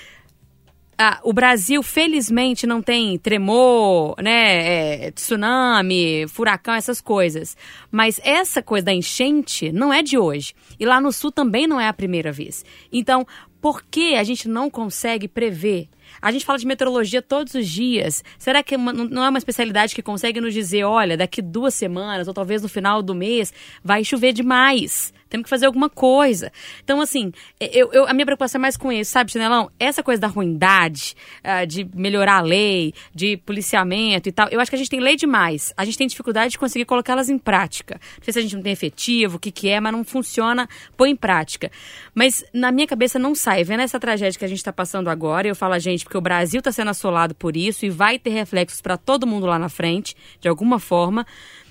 O Brasil, felizmente, não tem tremor, né, tsunami, furacão, essas coisas. Mas essa coisa da enchente não é de hoje. E lá no Sul também não é a primeira vez. Então, por que a gente não consegue prever? A gente fala de meteorologia todos os dias. Será que não é uma especialidade que consegue nos dizer, olha, daqui 2 semanas, ou talvez no final do mês, vai chover demais? Temos que fazer alguma coisa. Então, assim, a minha preocupação é mais com isso, sabe, Tinelão? Essa coisa da ruindade, de melhorar a lei, de policiamento e tal, eu acho que a gente tem lei demais. A gente tem dificuldade de conseguir colocá-las em prática. Não sei se a gente não tem efetivo, o que é, mas não funciona, põe em prática. Mas na minha cabeça não sai. Vendo essa tragédia que a gente está passando agora, eu falo, gente, porque o Brasil está sendo assolado por isso e vai ter reflexos para todo mundo lá na frente, de alguma forma,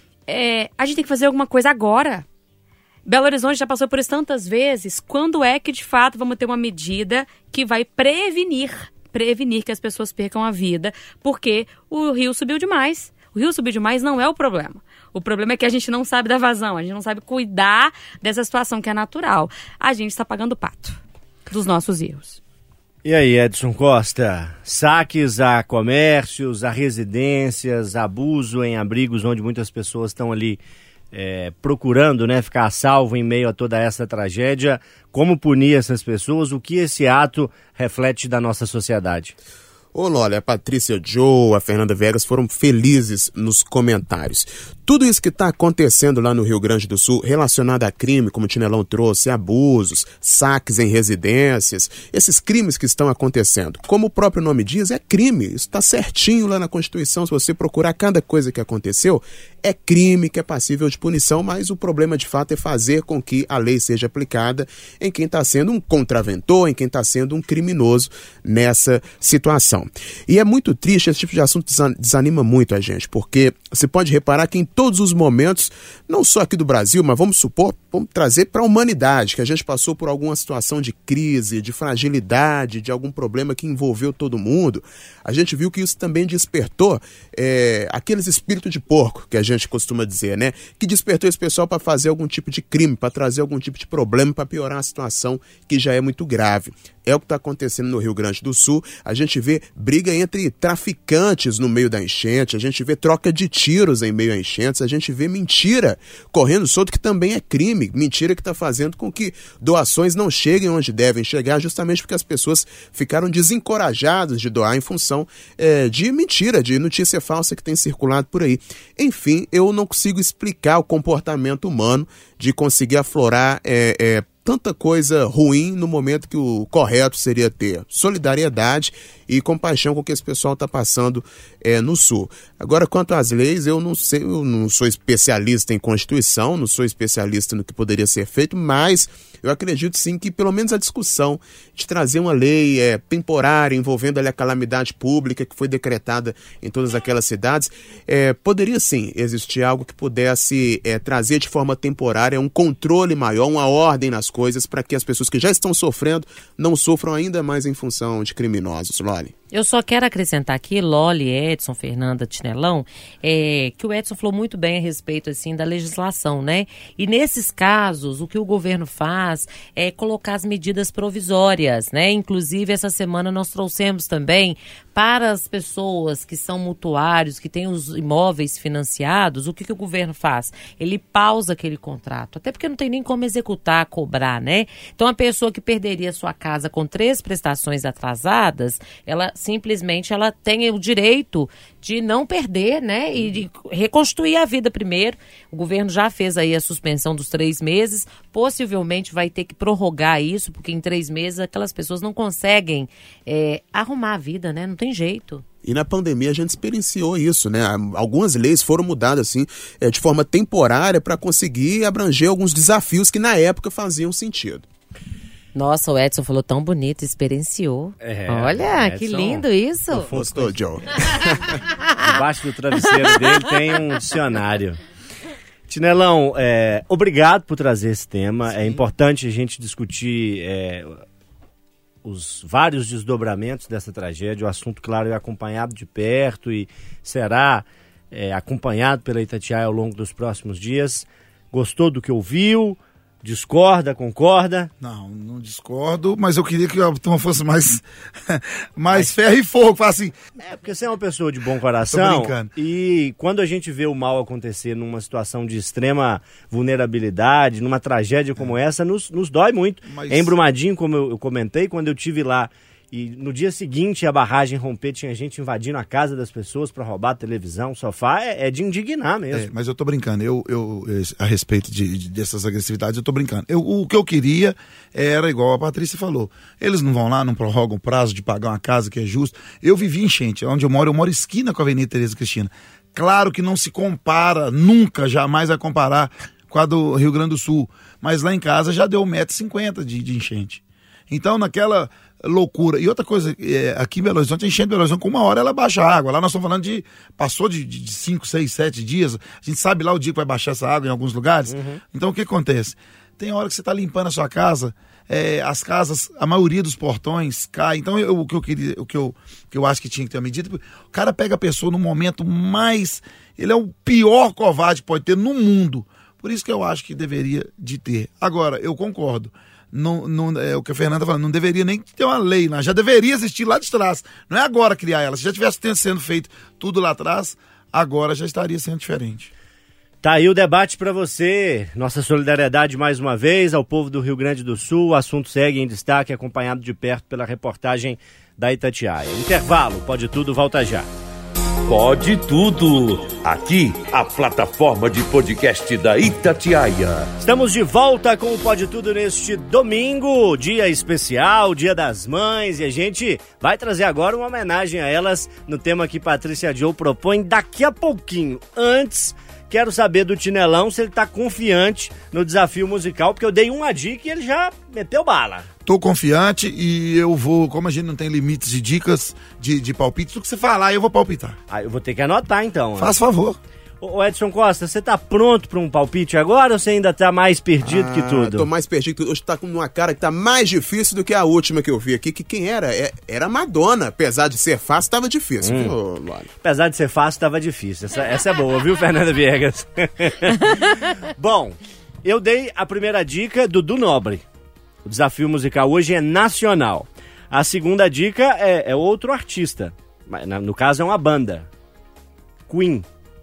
a gente tem que fazer alguma coisa agora. Belo Horizonte já passou por isso tantas vezes. Quando é que, de fato, vamos ter uma medida que vai prevenir que as pessoas percam a vida? Porque o rio subiu demais. O rio subiu demais não é o problema. O problema é que a gente não sabe da vazão, a gente não sabe cuidar dessa situação que é natural. A gente está pagando o pato dos nossos erros. E aí, Edson Costa, saques a comércios, a residências, abuso em abrigos onde muitas pessoas estão ali procurando, né, ficar a salvo em meio a toda essa tragédia. Como punir essas pessoas? O que esse ato reflete da nossa sociedade? Ô, Loli, a Patrícia Joe, a Fernanda Viegas foram felizes nos comentários. Tudo isso que está acontecendo lá no Rio Grande do Sul, relacionado a crime, como o Tinelão trouxe, abusos, saques em residências, esses crimes que estão acontecendo. Como o próprio nome diz, é crime. Isso está certinho lá na Constituição. Se você procurar cada coisa que aconteceu, é crime que é passível de punição, mas o problema de fato é fazer com que a lei seja aplicada em quem está sendo um contraventor, em quem está sendo um criminoso nessa situação. E é muito triste, esse tipo de assunto desanima muito a gente, porque você pode reparar que em todos os momentos, não só aqui do Brasil, mas vamos trazer para a humanidade, que a gente passou por alguma situação de crise, de fragilidade, de algum problema que envolveu todo mundo, a gente viu que isso também despertou aqueles espíritos de porco, que a gente costuma dizer, né? Que despertou esse pessoal para fazer algum tipo de crime, para trazer algum tipo de problema, para piorar a situação que já é muito grave. É o que está acontecendo no Rio Grande do Sul. A gente vê briga entre traficantes no meio da enchente, a gente vê troca de tiros em meio a enchentes, a gente vê mentira correndo solto, que também é crime. Mentira que está fazendo com que doações não cheguem onde devem chegar, justamente porque as pessoas ficaram desencorajadas de doar em função de mentira, de notícia falsa que tem circulado por aí. Enfim, eu não consigo explicar o comportamento humano de conseguir aflorar tanta coisa ruim no momento que o correto seria ter solidariedade e compaixão com o que esse pessoal está passando no Sul. Agora, quanto às leis, eu não sei, eu não sou especialista em Constituição, não sou especialista no que poderia ser feito, mas eu acredito sim que pelo menos a discussão de trazer uma lei temporária envolvendo ali a calamidade pública que foi decretada em todas aquelas cidades, poderia sim existir algo que pudesse trazer de forma temporária um controle maior, uma ordem nas coisas para que as pessoas que já estão sofrendo não sofram ainda mais em função de criminosos. Loli. Eu só quero acrescentar aqui, Loli, Edson, Fernanda, Tinelão, que o Edson falou muito bem a respeito assim, da legislação, né? E nesses casos, o que o governo faz é colocar as medidas provisórias, né? Inclusive, essa semana nós trouxemos também para as pessoas que são mutuários, que têm os imóveis financiados, o que o governo faz? Ele pausa aquele contrato, até porque não tem nem como executar, cobrar, né? Então, a pessoa que perderia sua casa com 3 prestações atrasadas, ela simplesmente tem o direito de não perder, né? E de reconstruir a vida primeiro. O governo já fez aí a suspensão dos 3 meses, possivelmente vai ter que prorrogar isso, porque em 3 meses aquelas pessoas não conseguem arrumar a vida, né? Não tem jeito. E na pandemia a gente experienciou isso, né? Algumas leis foram mudadas assim, de forma temporária para conseguir abranger alguns desafios que na época faziam sentido. Nossa, o Edson falou tão bonito, experienciou. Olha, Edson, que lindo isso. Gostou, Joe? Debaixo do travesseiro dele tem um dicionário. Tinelão, obrigado por trazer esse tema. Sim. É importante a gente discutir os vários desdobramentos dessa tragédia. O assunto, claro, é acompanhado de perto e será acompanhado pela Itatiaia ao longo dos próximos dias. Gostou do que ouviu? Discorda, concorda? Não discordo, mas eu queria que a turma fosse mais ferro e fogo, assim. Porque você é uma pessoa de bom coração e quando a gente vê o mal acontecer numa situação de extrema vulnerabilidade, numa tragédia como essa, nos dói muito. Em Brumadinho, como eu comentei, quando eu estive lá e no dia seguinte a barragem romper, tinha gente invadindo a casa das pessoas para roubar a televisão, sofá, é de indignar mesmo. Mas eu tô brincando, eu a respeito dessas agressividades, eu tô brincando. O que eu queria era igual a Patrícia falou, eles não vão lá, não prorrogam o prazo de pagar uma casa que é justo. Eu vivi enchente, onde eu moro esquina com a Avenida Tereza Cristina. Claro que não se compara, nunca, jamais vai comparar com a do Rio Grande do Sul, mas lá em casa já deu 1,50 m de enchente. Então, naquela loucura. E outra coisa, aqui em Belo Horizonte, a enchente de Belo Horizonte, com 1 hora ela baixa a água. Lá nós estamos falando passou de 5, 6, 7 dias. A gente sabe lá o dia que vai baixar essa água em alguns lugares. Uhum. Então, o que acontece? Tem hora que você está limpando a sua casa, as casas, a maioria dos portões cai. Então, o que eu acho que tinha que ter uma medida, o cara pega a pessoa no momento mais... Ele é o pior covarde que pode ter no mundo. Por isso que eu acho que deveria de ter. Agora, eu concordo. Não, o que a Fernanda falou, não deveria nem ter uma lei lá, já deveria existir lá de trás, não é agora criar ela, se já tivesse sendo feito tudo lá atrás, agora já estaria sendo diferente. Tá aí o debate para você, nossa solidariedade mais uma vez ao povo do Rio Grande do Sul, o assunto segue em destaque, acompanhado de perto pela reportagem da Itatiaia. Intervalo, Pode Tudo, volta já. Pode Tudo. Aqui, a plataforma de podcast da Itatiaia. Estamos de volta com o Pode Tudo neste domingo, dia especial, Dia das Mães, e a gente vai trazer agora uma homenagem a elas no tema que Patrícia Joe propõe daqui a pouquinho. Antes, quero saber do Tinelão se ele tá confiante no desafio musical, porque eu dei uma dica e ele já meteu bala. Tô confiante e eu vou, como a gente não tem limites de dicas, de palpites, tudo que você falar eu vou palpitar. Eu vou ter que anotar então. Faz favor. Ô Edson Costa, você tá pronto para um palpite agora ou você ainda tá mais perdido que tudo? Tô mais perdido que tudo. Hoje tá com uma cara que tá mais difícil do que a última que eu vi aqui, que quem era? Era Madonna. Apesar de ser fácil, tava difícil, viu, Loli? Apesar de ser fácil, tava difícil. Essa é boa, viu, Fernanda Viegas? Bom, eu dei a primeira dica do Dudu Nobre. O desafio musical hoje é nacional. A segunda dica é outro artista. No caso, é uma banda. Queen.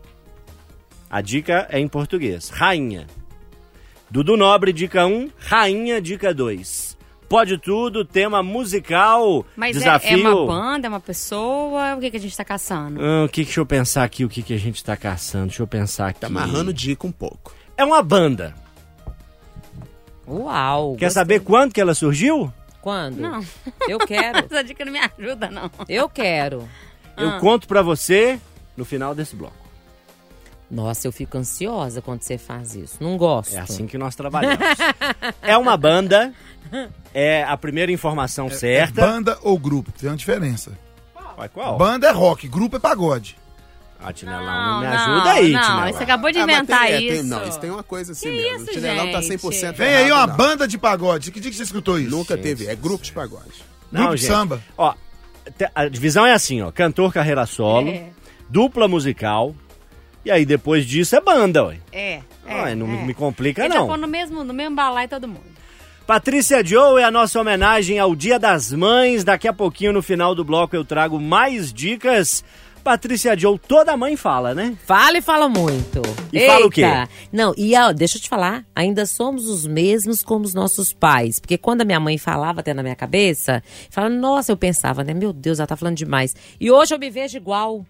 A dica é em português. Rainha. Dudu Nobre, dica 1. Rainha, dica 2. Pode Tudo, tema musical. Mas desafio... é uma banda, é uma pessoa? O que a gente tá caçando? Deixa eu pensar aqui o que a gente tá caçando. Deixa eu pensar aqui. Tá amarrando dica um pouco. É uma banda. Uau. Quer saber quando que ela surgiu? Quando? Não. Eu quero. Essa dica não me ajuda, não. Eu quero. Eu conto pra você no final desse bloco. Nossa, eu fico ansiosa quando você faz isso. Não gosto. É assim que nós trabalhamos. É uma banda, é a primeira informação certa. É banda ou grupo? Tem uma diferença. Qual? Banda é rock, grupo é pagode. Tinelão, não me ajuda aí, Tinelão. Não, você acabou de inventar isso. Não, isso tem uma coisa assim Que mesmo. isso, O Tinelão tá gente? 100% Vem aí errado, uma não. banda de pagode. Que dia que você escutou isso? Nunca teve, é grupo de pagode. Grupo de samba. Ó, a divisão é assim, ó. Cantor, carreira solo, dupla musical, e aí depois disso é banda, ué. Não me complica, Ele não. tá pondo no mesmo balaio todo mundo. Patrícia Joe é a nossa homenagem ao Dia das Mães. Daqui a pouquinho, no final do bloco, eu trago mais dicas. Patrícia Joe, toda mãe fala, né? Fala e fala muito. E fala o quê? Não, deixa eu te falar, ainda somos os mesmos como os nossos pais. Porque quando a minha mãe falava até na minha cabeça, falava, nossa, eu pensava, né? Meu Deus, ela tá falando demais. E hoje eu me vejo igual.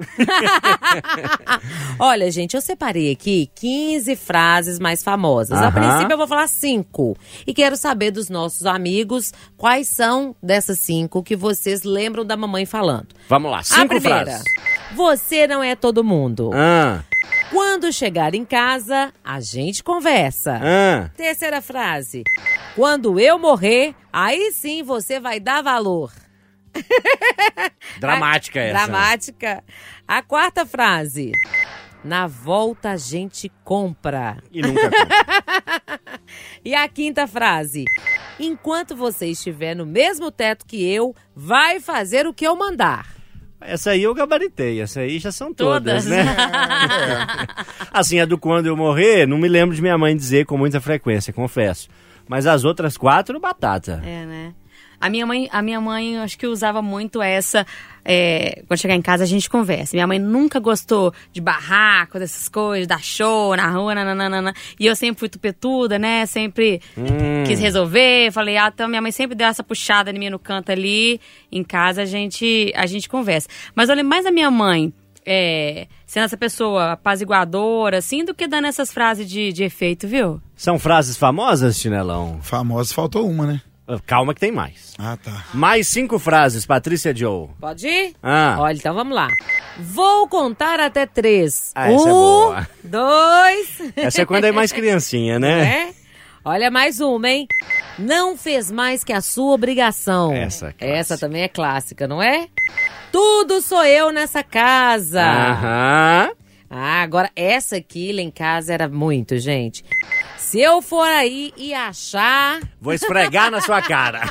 Olha, gente, eu separei aqui 15 frases mais famosas. A princípio eu vou falar 5. E quero saber dos nossos amigos quais são dessas 5 que vocês lembram da mamãe falando. Vamos lá, 5 frases. Você não é todo mundo. Quando chegar em casa, a gente conversa. Terceira frase. Quando eu morrer, aí sim você vai dar valor. Dramática essa. Dramática. A quarta frase. Na volta a gente compra. E nunca compra. E a quinta frase. Enquanto você estiver no mesmo teto que eu, vai fazer o que eu mandar. Essa aí eu gabaritei, essa aí já são todas, né? Assim, a do quando eu morrer, não me lembro de minha mãe dizer com muita frequência, confesso. Mas as outras 4, batata. É, né? A minha mãe, acho que usava muito essa, quando chegar em casa a gente conversa. Minha mãe nunca gostou de barraco, dessas coisas, dar show na rua, nananana. E eu sempre fui tupetuda, né? Sempre quis resolver. Falei, então minha mãe sempre deu essa puxada em mim no canto ali. Em casa a gente conversa. Mas eu lembro mais da minha mãe, sendo essa pessoa apaziguadora, assim, do que dando essas frases de efeito, viu? São frases famosas, Tinelão? Famosas, faltou uma, né? Calma que tem mais. Ah, tá. Mais 5 frases, Patrícia Joe. Pode ir? Ah. Olha, então vamos lá. Vou contar até 3. Ah, essa é boa. 2... Essa é quando é mais criancinha, né? É? Olha, mais uma, hein? Não fez mais que a sua obrigação. Essa também é clássica, não é? Tudo sou eu nessa casa. Aham. Agora, essa aqui lá em casa era muito, gente. Se eu for aí e achar... Vou esfregar na sua cara.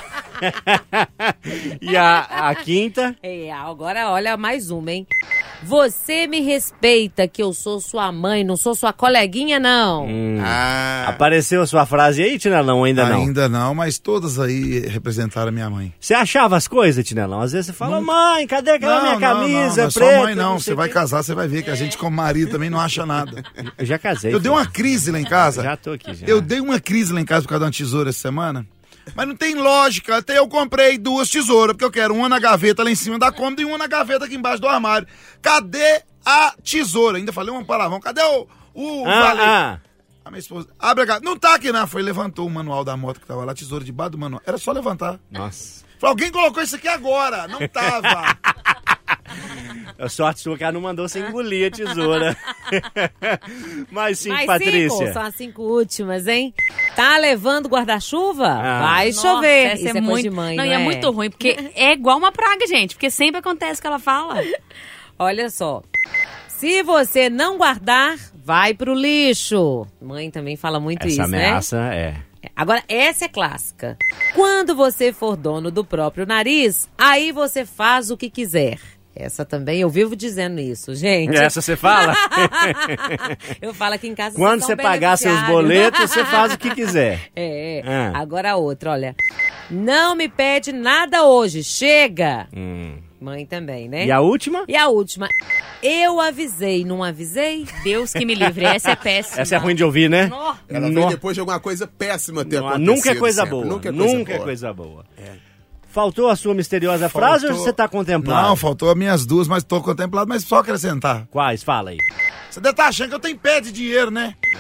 E a quinta? Agora olha mais uma, hein? Você me respeita que eu sou sua mãe, não sou sua coleguinha, não. Apareceu a sua frase aí, Tinelão, ainda não? Ainda não, mas todas aí representaram a minha mãe. Você achava as coisas, Tinelão? Às vezes você fala, mãe, cadê aquela minha camisa não é preta? só mãe, não. Você vai casar, você vai ver que a gente como marido também não acha nada. Eu já casei. Eu dei uma crise lá em casa. Já tô aqui, já. Eu dei uma crise lá em casa por causa de uma tesoura essa semana. Mas não tem lógica. Até eu comprei 2 tesouras, porque eu quero uma na gaveta lá em cima da cômoda e uma na gaveta aqui embaixo do armário. Cadê a tesoura? Ainda falei um palavrão. Cadê o valete? A minha esposa, abre a gaveta. Não tá aqui, não. Foi, levantou o manual da moto que tava lá, tesoura debaixo do manual. Era só levantar. Nossa. Falei, alguém colocou isso aqui agora. Não tava. A sorte sua que ela não mandou você engolir a tesoura. Mais 5, Mais 5, Patrícia. são as 5 últimas, hein? Tá levando guarda-chuva? Vai Nossa, chover. essa Isso é muito coisa de mãe, não, não e é é? muito ruim, porque é igual uma praga, gente. Porque sempre acontece o que ela fala. Olha só. Se você não guardar, vai pro lixo. Mãe também fala muito Essa isso, ameaça né? Agora, essa é clássica. Quando você for dono do próprio nariz, aí você faz o que quiser. Essa também, eu vivo dizendo isso, gente. Essa você fala? Eu falo aqui em casa. Quando você pagar seus boletos, você faz o que quiser. Agora a outra, olha. Não me pede nada hoje, chega. Mãe também, né? E a última? E a última. Eu avisei, não avisei? Deus que me livre, essa é péssima. Essa é ruim de ouvir, né? Ela vem depois de alguma coisa péssima ter acontecido. Nunca é coisa sempre. boa. Nunca é coisa boa. Faltou a sua misteriosa frase ou você tá contemplado? Não, faltou as minhas 2, mas tô contemplado, mas só acrescentar. Quais? Fala aí. Você deve estar achando que eu tenho pé de dinheiro, né?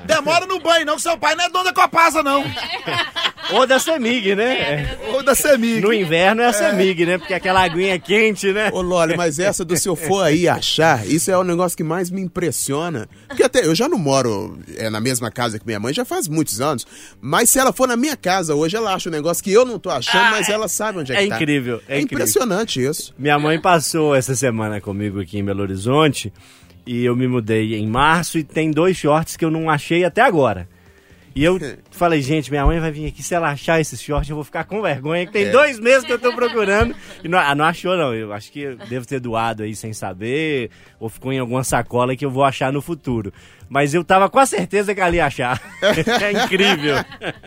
Demora no banho, não, que seu pai não é dono da Copasa, não. Ou da Semig, né? Ou da Semig. No inverno é a Semig, né? Porque aquela aguinha quente, né? Ô, Loli, mas essa do se eu for aí achar, isso é o negócio que mais me impressiona. Porque até eu já não moro na mesma casa que minha mãe, já faz muitos anos. Mas se ela for na minha casa hoje, ela acha um negócio que eu não tô achando, mas ela sabe onde é que tá. Incrível, É impressionante isso. Minha mãe passou essa semana comigo aqui em Belo Horizonte e eu me mudei em março e tem 2 shorts que eu não achei até agora. E eu falei, gente, minha mãe vai vir aqui, se ela achar esse short, eu vou ficar com vergonha, que tem 2 meses que eu tô procurando. E não achou, não. Eu acho que eu devo ter doado aí sem saber, ou ficou em alguma sacola que eu vou achar no futuro. Mas eu tava com a certeza que ela ia achar. É incrível.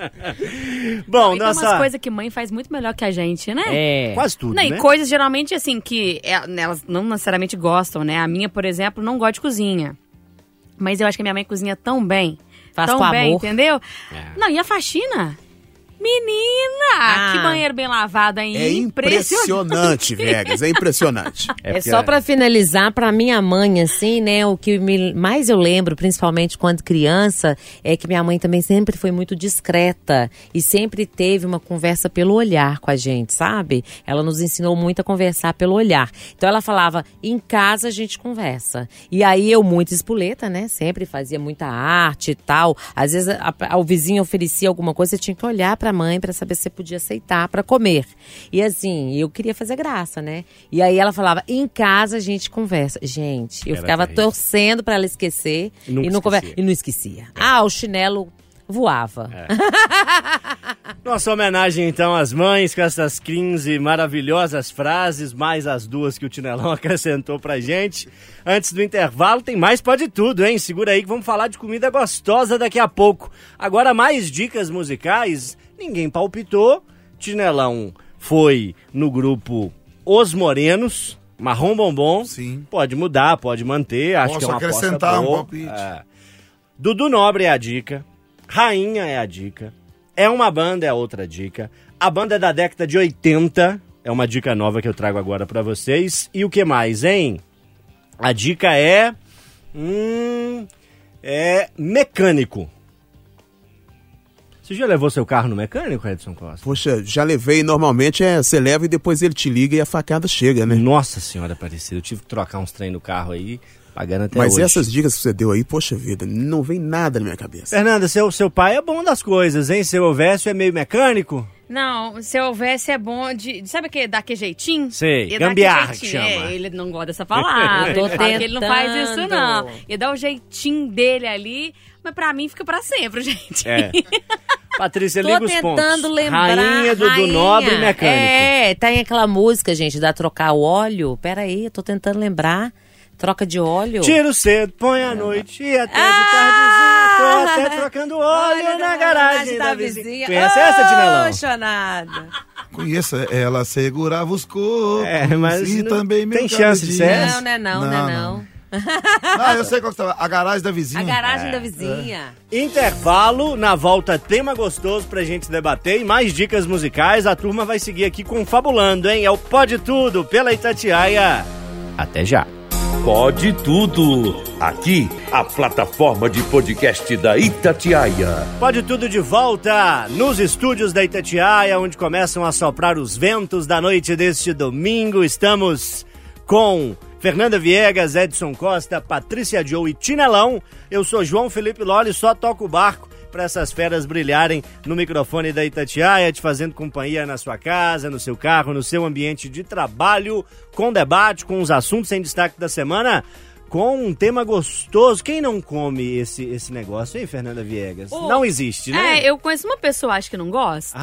Bom, tem umas coisas que mãe faz muito melhor que a gente, né? É. Quase tudo, não, né? E coisas geralmente, assim, que elas não necessariamente gostam, né? A minha, por exemplo, não gosta de cozinha. Mas eu acho que a minha mãe cozinha tão bem. Faz tão com bem, amor. Entendeu? Não, e a faxina? Menina! Que banheiro bem lavado, hein? É impressionante, Vegas, é impressionante. É só pra finalizar, pra minha mãe, assim, né, o que mais eu lembro, principalmente quando criança, é que minha mãe também sempre foi muito discreta e sempre teve uma conversa pelo olhar com a gente, sabe? Ela nos ensinou muito a conversar pelo olhar. Então ela falava, em casa a gente conversa. E aí eu, muito espoleta, né, sempre fazia muita arte e tal. Às vezes o vizinho oferecia alguma coisa, você tinha que olhar pra mãe pra saber se você podia aceitar pra comer. E assim, eu queria fazer graça, né? E aí ela falava, em casa a gente conversa. Gente, eu ficava torcendo pra ela esquecer e não esquecia. O chinelo voava. Nossa homenagem, então, às mães, com essas 15 maravilhosas frases, mais as 2 que o Tinelão acrescentou pra gente. Antes do intervalo, tem mais Pode Tudo, hein? Segura aí que vamos falar de comida gostosa daqui a pouco. Agora, mais dicas musicais. Ninguém palpitou. Tinelão foi no grupo Os Morenos, Marrom Bombom. Sim. Pode mudar, pode manter. Acho Posso que é uma acrescentar aposta um boa. palpite. Dudu Nobre é a dica. Rainha é a dica. É uma banda é a outra dica. A banda é da década de 80. É uma dica nova que eu trago agora pra vocês. E o que mais, hein? A dica é... mecânico. Você já levou seu carro no mecânico, Edson Costa? Poxa, já levei. Normalmente você leva e depois ele te liga e a facada chega, né? Nossa senhora, Aparecida. Eu tive que trocar uns trem no carro aí, pagando até Mas hoje. essas dicas que você deu aí, poxa vida, não vem nada na minha cabeça. Fernanda, seu pai é bom das coisas, hein? Seu Elvésio é meio mecânico? Não, se houvesse é bom de... Sabe o que? Dar que jeitinho? Sei, E gambiarra que chama. Ele não gosta dessa palavra. Ele fala que ele não faz isso, não. E dá o jeitinho dele ali, mas pra mim fica pra sempre, gente. Patrícia, liga os pontos. Tô tentando lembrar. Rainha do Nobre Mecânico. Tem aquela música, gente, da trocar o óleo. Pera aí, eu tô tentando lembrar. Troca de óleo. Tiro cedo, põe à noite e até de tardezinha. Tô até trocando óleo na garagem da vizinha. Conhece essa, Tinelão? Apaixonada. Conheço, ela segurava os corpos mas e também meu tem chance de ser essa? Não. Eu sei qual que tá. A garagem da vizinha. A garagem da vizinha. Intervalo, na volta tema gostoso pra gente debater e mais dicas musicais. A turma vai seguir aqui confabulando, hein? É o Pode Tudo pela Itatiaia. Até já. Pode Tudo. Aqui, a plataforma de podcast da Itatiaia. Pode Tudo de volta nos estúdios da Itatiaia, onde começam a soprar os ventos da noite deste domingo. Estamos com Fernanda Viegas, Edson Costa, Patrícia Joe e Tinelão. Eu sou João Felipe Lolli, só toco o barco para essas feras brilharem no microfone da Itatiaia, te fazendo companhia na sua casa, no seu carro, no seu ambiente de trabalho, com debate, com os assuntos em destaque da semana, com um tema gostoso. Quem não come esse negócio, hein, Fernanda Viegas? Não existe, né? Eu conheço uma pessoa, acho que não gosta.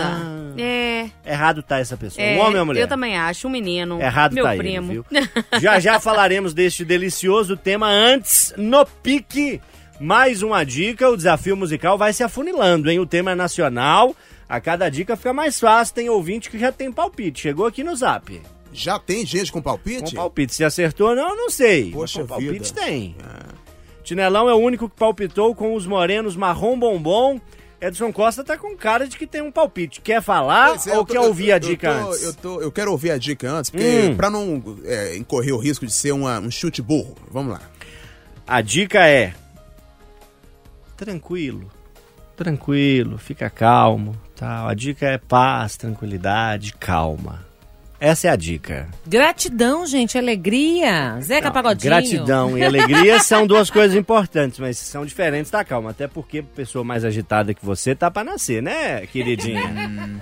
Errado tá essa pessoa, um homem ou mulher? Eu também acho, um menino, Errado meu tá primo. ele, viu? Já falaremos deste delicioso tema. Antes, no pique, mais uma dica, o desafio musical vai se afunilando, hein? O tema é nacional, a cada dica fica mais fácil, tem ouvinte que já tem palpite, chegou aqui no Zap. Já tem gente com palpite? Com palpite, se acertou ou não, eu não sei. Poxa mas com palpite vida. tem. Tinelão é o único que palpitou com os morenos Marrom Bombom. Edson Costa tá com cara de que tem um palpite. Quer falar ou quer ouvir a dica antes? Eu quero ouvir a dica antes, porque pra não incorrer o risco de ser um chute burro. Vamos lá. A dica é... tranquilo, fica calmo, tal. A dica é paz, tranquilidade, calma. Essa é a dica. Gratidão, gente, alegria. Zeca Pagodinho. Gratidão e alegria são duas coisas importantes, mas são diferentes da calma. Até porque pessoa mais agitada que você tá pra nascer, né, queridinha?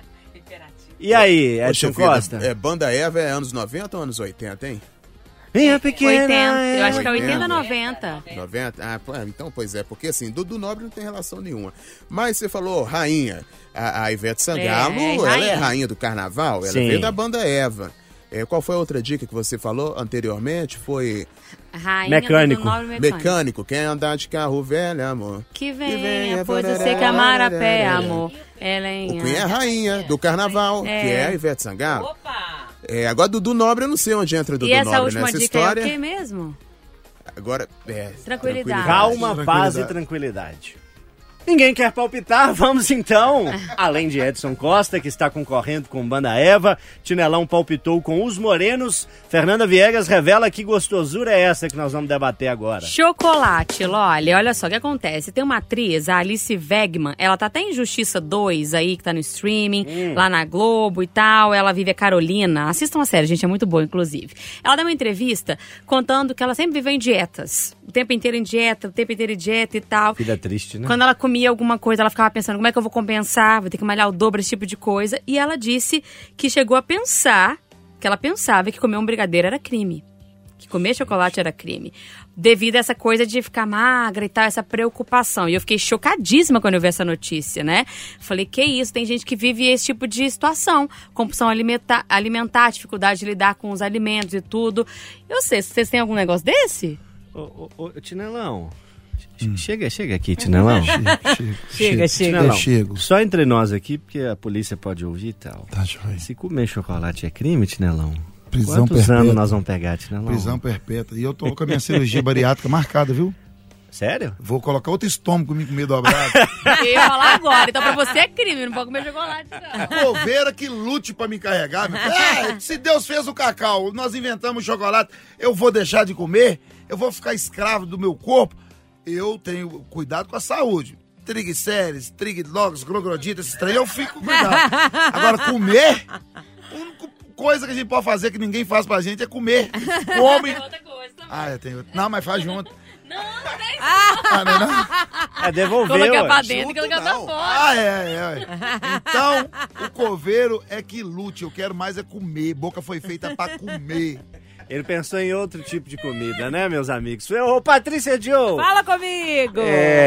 E aí, Edson Costa? Banda Eva é anos 90 ou anos 80, hein? Minha pequena. 80. Eu acho que é 80, 90. 90? Ah, então, pois é, porque assim, do Nobre não tem relação nenhuma. Mas você falou rainha. A Ivete Sangalo, ela é rainha do carnaval, ela veio da banda Eva. Qual foi a outra dica que você falou anteriormente? Foi... Rainha Mecânico. Do Nobre Mecânico. Quem andar de carro velho, amor. Que venha, pois eu sei que amar a pé, amor. Ela é... O Queen é a rainha do carnaval, que é a Ivete Sangalo. Opa! Agora Dudu Nobre, eu não sei onde entra Dudu Nobre nessa história. E essa última dica é o quê mesmo? Agora, Tranquilidade. Calma, paz e tranquilidade. Ninguém quer palpitar, vamos então. Além de Edson Costa, que está concorrendo com Banda Eva, Tinelão palpitou com Os Morenos. Fernanda Viegas revela que gostosura é essa que nós vamos debater agora. Chocolate, Loli. Olha só o que acontece. Tem uma atriz, a Alice Wegman, ela tá até em Justiça 2 aí, que tá no streaming, lá na Globo e tal. Ela vive a Carolina. Assistam a série, gente, é muito boa, inclusive. Ela deu uma entrevista contando que ela sempre viveu em dietas. O tempo inteiro em dieta, o tempo inteiro em dieta e tal. Vida triste, né? Quando ela comia alguma coisa, ela ficava pensando, como é que eu vou compensar? Vou ter que malhar o dobro, esse tipo de coisa. E ela disse que chegou a pensar, que ela pensava que comer um brigadeiro era crime. Que comer chocolate era crime. Devido a essa coisa de ficar magra e tal, essa preocupação. E eu fiquei chocadíssima quando eu vi essa notícia, né? Falei, que isso? Tem gente que vive esse tipo de situação. Compulsão alimentar, dificuldade de lidar com os alimentos e tudo. Eu sei, vocês têm algum negócio desse? Ô, Tinelão... Chega aqui, Tinelão. Chega. Tinelão, Eu chego. só entre nós aqui, porque a polícia pode ouvir e tal. Tá joia. Se comer chocolate é crime, Tinelão? Prisão Quantos perpétua. anos nós vamos pegar, Tinelão? Prisão perpétua. E eu tô com a minha cirurgia bariátrica marcada, viu? Sério? Vou colocar outro estômago comigo com meio dobrado. Eu ia falar agora. Então pra você é crime, não pode comer chocolate, não. Coveira que lute pra me carregar. Se Deus fez o cacau, nós inventamos o chocolate, eu vou deixar de comer? Eu vou ficar escravo do meu corpo? Eu tenho cuidado com a saúde. Triglicérides, triglógicos, glogrodita, esses trem, eu fico com cuidado. Agora, comer, a única coisa que a gente pode fazer que ninguém faz pra gente é comer. Come. Outra coisa também. Tem outra. Não, mas faz junto. Não tem Não. É devolver, colocar pra ué. dentro e colocar pra fora. Então, o coveiro é que lute. Eu quero mais é comer. Boca foi feita pra comer. Ele pensou em outro tipo de comida, né, meus amigos? Ô, Patrícia Joe! Fala comigo!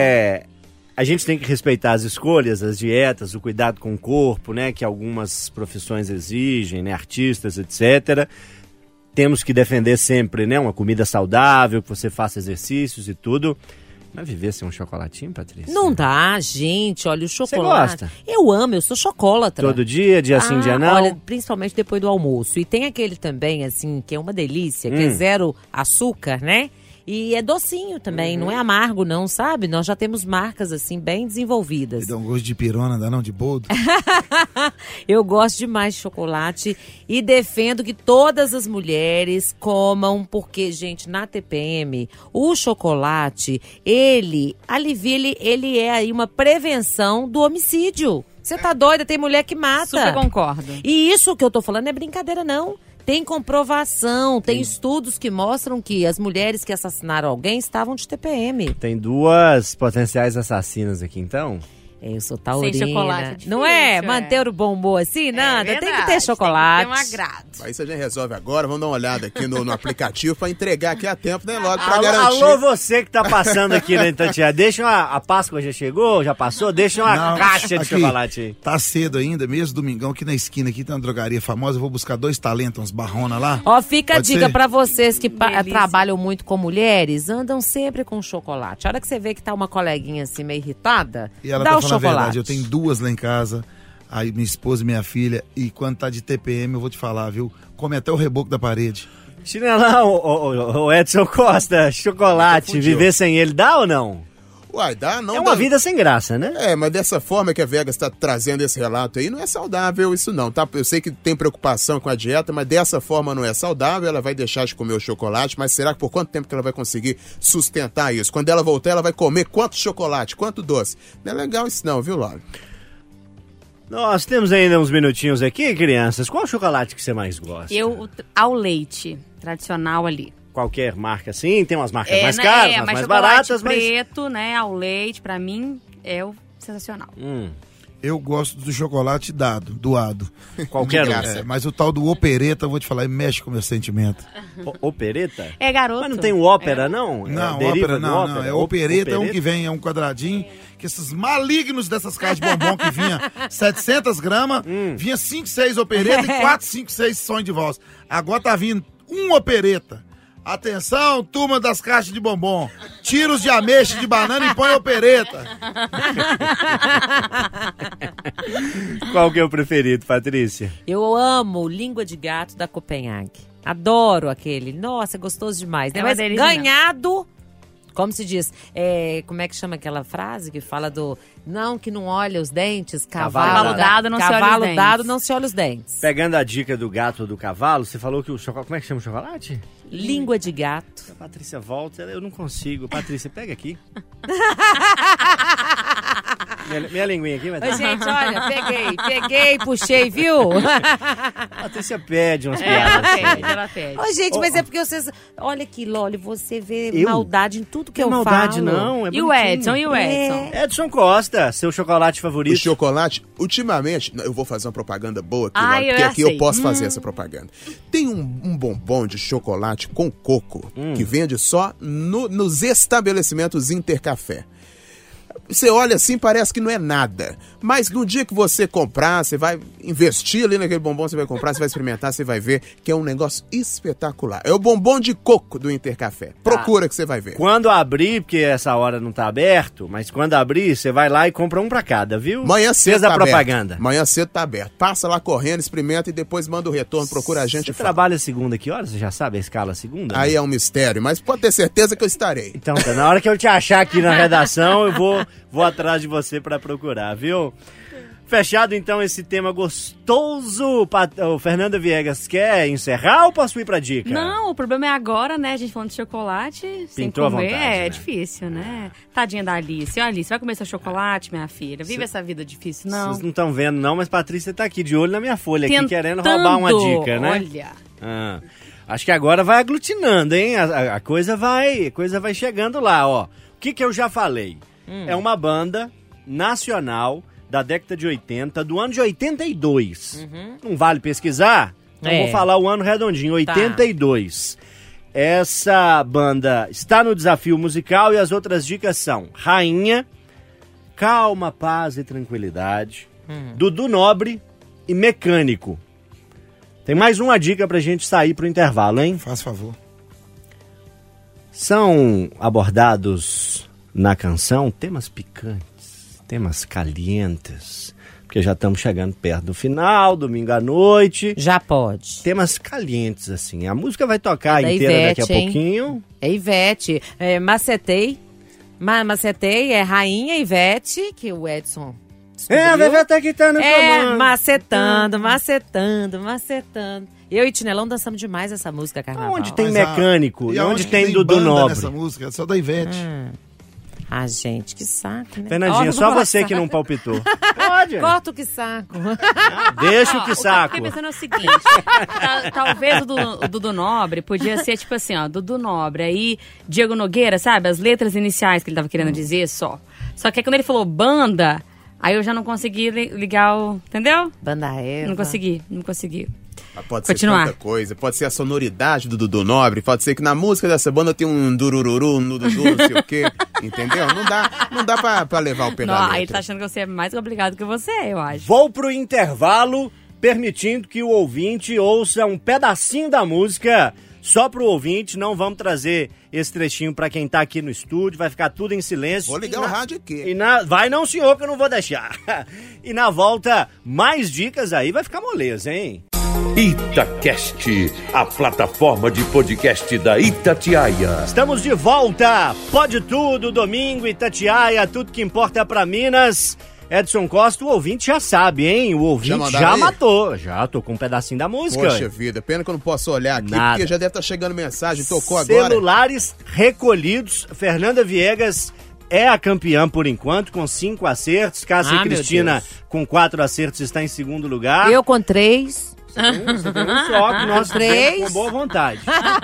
A gente tem que respeitar as escolhas, as dietas, o cuidado com o corpo, né, que algumas profissões exigem, né, artistas, etc. Temos que defender sempre, né, uma comida saudável, que você faça exercícios e tudo. Mas viver sem um chocolatinho, Patrícia? Não dá, gente. Olha, o chocolate... Você gosta? Eu amo, eu sou chocolatra. Todo dia, dia sim, dia não? Olha, principalmente depois do almoço. E tem aquele também, assim, que é uma delícia, que é zero açúcar, né? E é docinho também, não é amargo não, sabe? Nós já temos marcas, assim, bem desenvolvidas. Me dá um gosto de pirona, dá não? De boldo? Eu gosto demais de chocolate e defendo que todas as mulheres comam, porque, gente, na TPM, o chocolate, ele alivia, ele é aí uma prevenção do homicídio. Você tá doida? Tem mulher que mata. Super concordo. E isso que eu tô falando não é brincadeira, não. Tem comprovação, tem estudos que mostram que as mulheres que assassinaram alguém estavam de TPM. Tem duas potenciais assassinas aqui, então? Eu sou taurina. Sem chocolate é difícil, não é? Manter o bom humor assim? Nada, tem que ter chocolate. Tem que ter um agrado. Isso a gente resolve agora. Vamos dar uma olhada aqui no aplicativo pra entregar aqui a tempo, né? Logo pra garantir. Alô, você que tá passando aqui na Itatiaia. Deixa a Páscoa já chegou? Já passou? Deixa uma caixa de aqui, chocolate aí. Tá cedo ainda, mesmo domingão, aqui na esquina aqui tem uma drogaria famosa. Eu vou buscar 2 talentos, uns barrona lá. Ó, fica Pode a dica ser? pra vocês que Delícia. trabalham muito com mulheres, andam sempre com chocolate. A hora que você vê que tá uma coleguinha assim meio irritada, E ela dá tá o falando a chocolate. verdade, eu tenho 2 lá em casa, aí minha esposa e minha filha, e quando tá de TPM, eu vou te falar, viu? Come até o reboco da parede. Chinelão, o Edson Costa, chocolate, viver sem ele dá ou não? Uai, dá, não É uma dá. vida sem graça, né? É, mas dessa forma que a Vegas está trazendo esse relato aí, não é saudável isso não, tá? Eu sei que tem preocupação com a dieta, mas dessa forma não é saudável, ela vai deixar de comer o chocolate, mas será que por quanto tempo que ela vai conseguir sustentar isso? Quando ela voltar, ela vai comer quanto chocolate, quanto doce? Não é legal isso não, viu, Laura? Nós temos ainda uns minutinhos aqui, crianças. Qual chocolate que você mais gosta? Eu, ao leite, tradicional ali. Qualquer marca assim, tem umas marcas mais caras, umas mas mais chocolate baratas, mas... preto, né, ao leite, pra mim, é o sensacional. Eu gosto do chocolate doado. Qualquer um. graça. Mas o tal do opereta, eu vou te falar, mexe com o meu sentimento. Opereta? É, garoto. Mas não tem o ópera, não? Não, Deriva ópera do não, não. É opereta, é um que vem, é um quadradinho, que esses malignos dessas caixas de bombom que vinha 700 gramas, vinha 5, 6 opereta e 4, 5, 6 sonhos de voz. Agora tá vindo um opereta. Atenção, turma das caixas de bombom. Tira os de ameixa de banana e põe opereta. Qual que é o preferido, Patrícia? Eu amo língua de gato da Copenhague. Adoro aquele. Nossa, é gostoso demais. Né? É uma Mas delícia. ganhado, como se diz, como é que chama aquela frase que fala do... Não, que não olha os dentes. Cavalo dado não se olha os Cavalo dentes. dado não se olha os dentes. Pegando a dica do gato ou do cavalo, você falou que o chocolate... Como é que chama o chocolate? Língua de gato. A Patrícia volta, eu não consigo. Patrícia, pega aqui. minha linguinha aqui, vai Ô, gente, olha, peguei, puxei, viu? A Patrícia pede umas piadas. Ela pede. Ô, gente, mas é porque vocês... Olha aqui, Loli, você vê Eu? maldade em tudo que Não eu é maldade, falo. não. É E o bonitinho. Edson, Edson Costa, seu chocolate favorito. O chocolate, ultimamente, eu vou fazer uma propaganda boa aqui, Ai, Laura, porque eu aqui sei. eu posso fazer essa propaganda. Tem um bombom de chocolate com coco que vende só nos estabelecimentos Intercafé. Você olha assim, parece que não é nada. Mas no dia que você comprar, você vai investir ali naquele bombom, você vai comprar, você vai experimentar, você vai ver que é um negócio espetacular. É o bombom de coco do Intercafé. Procura que você vai ver. Quando abrir, porque essa hora não tá aberto, mas quando abrir, você vai lá e compra um pra cada, viu? Manhã cedo Fez a tá propaganda. aberto. Manhã cedo tá aberto. Passa lá correndo, experimenta e depois manda o retorno, procura a gente Você e fala. trabalha segunda, que horas? Você já sabe a escala segunda? Aí né? é um mistério, mas pode ter certeza que eu estarei. Então, tá, na hora que eu te achar aqui na redação, eu vou atrás de você pra procurar, viu? Fechado, então, esse tema gostoso. O Fernanda Viegas quer encerrar ou posso ir pra dica? Não, o problema é agora, né? A gente falando de chocolate, sem Pintou à comer, vontade, é né? difícil, né? Tadinha da Alice. Ó, Alice, vai comer seu chocolate, minha filha? Vive essa vida difícil, não. Vocês não estão vendo, não, mas Patrícia tá aqui de olho na minha folha, aqui Tentando, querendo roubar uma dica, né? Olha. Ah, acho que agora vai aglutinando, hein? A coisa vai chegando lá, ó. O que eu já falei? É uma banda nacional da década de 80, do ano de 82. Não vale pesquisar? Então vou falar o ano redondinho, 82. Essa banda está no desafio musical e as outras dicas são Rainha, Calma, Paz e Tranquilidade, Dudu Nobre e Mecânico. Tem mais uma dica pra gente sair pro intervalo, hein? Faz favor. São abordados na canção temas picantes, temas calientes, porque já estamos chegando perto do final, domingo à noite. Já pode. Temas calientes, assim. A música vai tocar Da inteira Ivete, daqui a hein? pouquinho. É Ivete. Macetei. Macetei é Rainha Ivete, que o Edson descobriu. A Veveta tá aqui tá no comando. macetando. Eu e Tinelão dançamos demais essa música, Carnaval. Onde tem Mas Mecânico? e E aonde onde que tem Dudu banda Nobre? nessa música? Só da Ivete. Ah, gente, que saco, né? Fernandinha, Ó, só vou você passar. que não palpitou. Pode. Corta o que saco. Deixa o que Eu saco. fiquei pensando o seguinte, talvez o Dudu Nobre podia ser tipo assim, ó, Dudu Nobre, aí Diego Nogueira, sabe? As letras iniciais que ele tava querendo dizer só. Só que aí quando ele falou banda, aí eu já não consegui ligar o... Entendeu? Banda Eva. Não consegui. Mas pode Continuar. ser tanta coisa. Pode ser a sonoridade do Dudu Nobre. Pode ser que na música dessa banda tem um durururu, um dudu, não sei o quê. Entendeu? Não dá pra levar o pé da Não, letra. aí tá achando que você é mais obrigado que você, eu acho. Vou pro intervalo, permitindo que o ouvinte ouça um pedacinho da música só pro ouvinte. Não vamos trazer esse trechinho pra quem tá aqui no estúdio, vai ficar tudo em silêncio. Vou ligar o rádio aqui. Vai não, senhor, que eu não vou deixar. E na volta, mais dicas aí, vai ficar moleza, hein? Itacast, a plataforma de podcast da Itatiaia. Estamos de volta. Pode tudo, domingo, Itatiaia, tudo que importa pra Minas. Edson Costa, o ouvinte já sabe, hein? O ouvinte já matou. Já tocou um pedacinho da música. Poxa vida, pena que eu não posso olhar aqui, porque já deve estar chegando mensagem, tocou Celulares agora. Celulares recolhidos. Fernanda Viegas é a campeã por enquanto, com 5 acertos. Cássia e Cristina, com 4 acertos, está em segundo lugar. Eu com 3. Você tem um só, que nós 3. com boa vontade.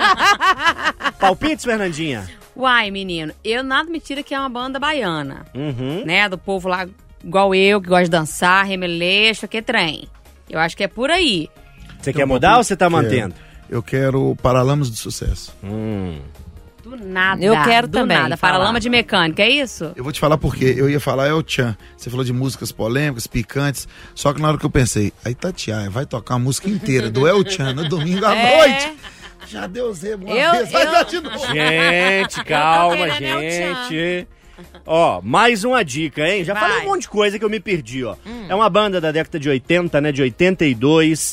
Palpites, Fernandinha? Uai, menino, eu nada me tira que é uma banda baiana, Uhum. né? Do povo lá, igual eu, que gosta de dançar, remeleixo, que trem. Eu acho que é por aí. Você quer mudar ou você tá mantendo? Eu quero Paralamas do Sucesso. Do nada. Eu quero do também nada. falar. Paralama de mecânica, é isso? Eu vou te falar por quê. Eu ia falar El Chan. Você falou de músicas polêmicas, picantes. Só que na hora que eu pensei, a Itatiaia vai tocar a música inteira do El Chan no domingo à noite. Já deu zebra uma vez, vai dar de novo. Gente, calma, Eu tô querendo gente. Ó, mais uma dica, hein? Já falei um monte de coisa que eu me perdi, ó. É uma banda da década de 80, né? De 82.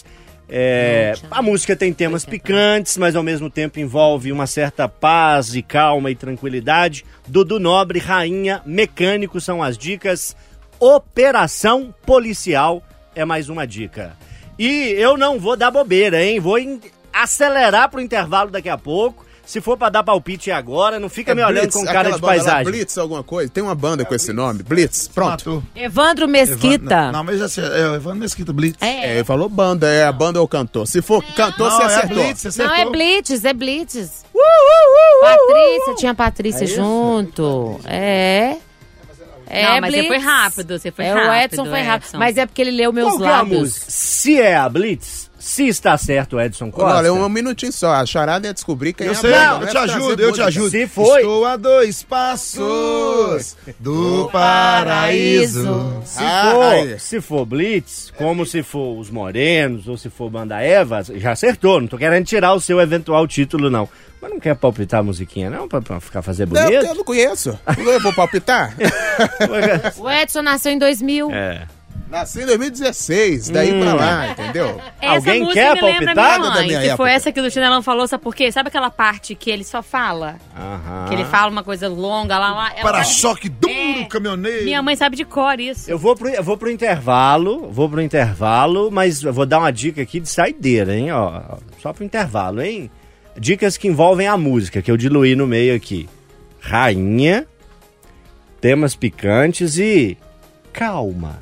A música tem temas picantes, mas ao mesmo tempo envolve uma certa paz e calma e tranquilidade. Dudu Nobre, Rainha, Mecânico são as dicas. Operação Policial é mais uma dica. E eu não vou dar bobeira, hein? Vou acelerar pro intervalo daqui a pouco. Se for pra dar palpite agora, não fica me olhando com cara de paisagem. Blitz, alguma coisa? Tem uma banda com esse nome, Blitz, pronto. Matou. Evandro Mesquita. Não, mas já sei. É o Evandro Mesquita Blitz. Ele falou banda, é a banda ou cantor. Se for cantor, você Não, acertou. Blitz, você acertou. Não, é Blitz, é Blitz. Patrícia, tinha Patrícia junto. Não, mas Blitz. você foi rápido, você foi O rápido. Edson foi rápido. Edson. Mas é porque ele leu meus Qual que é a lábios. música? Se é a Blitz, se está certo o Edson Costa. Olha, um minutinho só. A charada é descobrir quem Eu é sei, a banda. eu Não é te trazer ajudo, eu te música. ajudo. Se foi- Estou a 2 passos do paraíso. Se for Blitz, como se for os Morenos ou se for Banda Eva, já acertou. Não tô querendo tirar o seu eventual título, não. Mas não quer palpitar a musiquinha, não? Pra ficar fazer Não, bonito? eu não conheço. Eu vou palpitar. O Edson nasceu em 2000. Nasci em 2016, daí pra lá, entendeu? Essa Alguém música quer me lembra palpitar? minha Da mãe. minha Se for época. essa que o Chinelão falou, sabe por quê? Sabe aquela parte que ele só fala? Aham. Que ele fala uma coisa longa lá. ela Para-choque duro, É. caminhoneiro. Minha mãe sabe de cor isso. Eu vou pro intervalo, mas eu vou dar uma dica aqui de saideira, hein? Ó, só pro intervalo, hein? Dicas que envolvem a música, que eu diluí no meio aqui. Rainha, temas picantes e calma.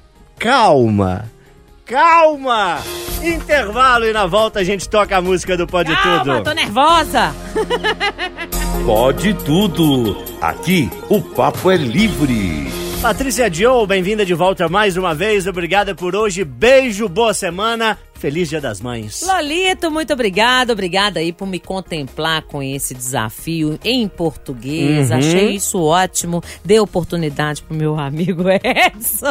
Intervalo e na volta a gente toca a música do Pode Calma, Tudo. tô nervosa. Pode tudo. Aqui o papo é livre. Patrícia Joe, bem-vinda de volta mais uma vez. Obrigada por hoje. Beijo, boa semana. Feliz Dia das Mães. Lolito, muito obrigada. Obrigada aí por me contemplar com esse desafio em português. Achei isso ótimo. Dei oportunidade pro meu amigo Edson.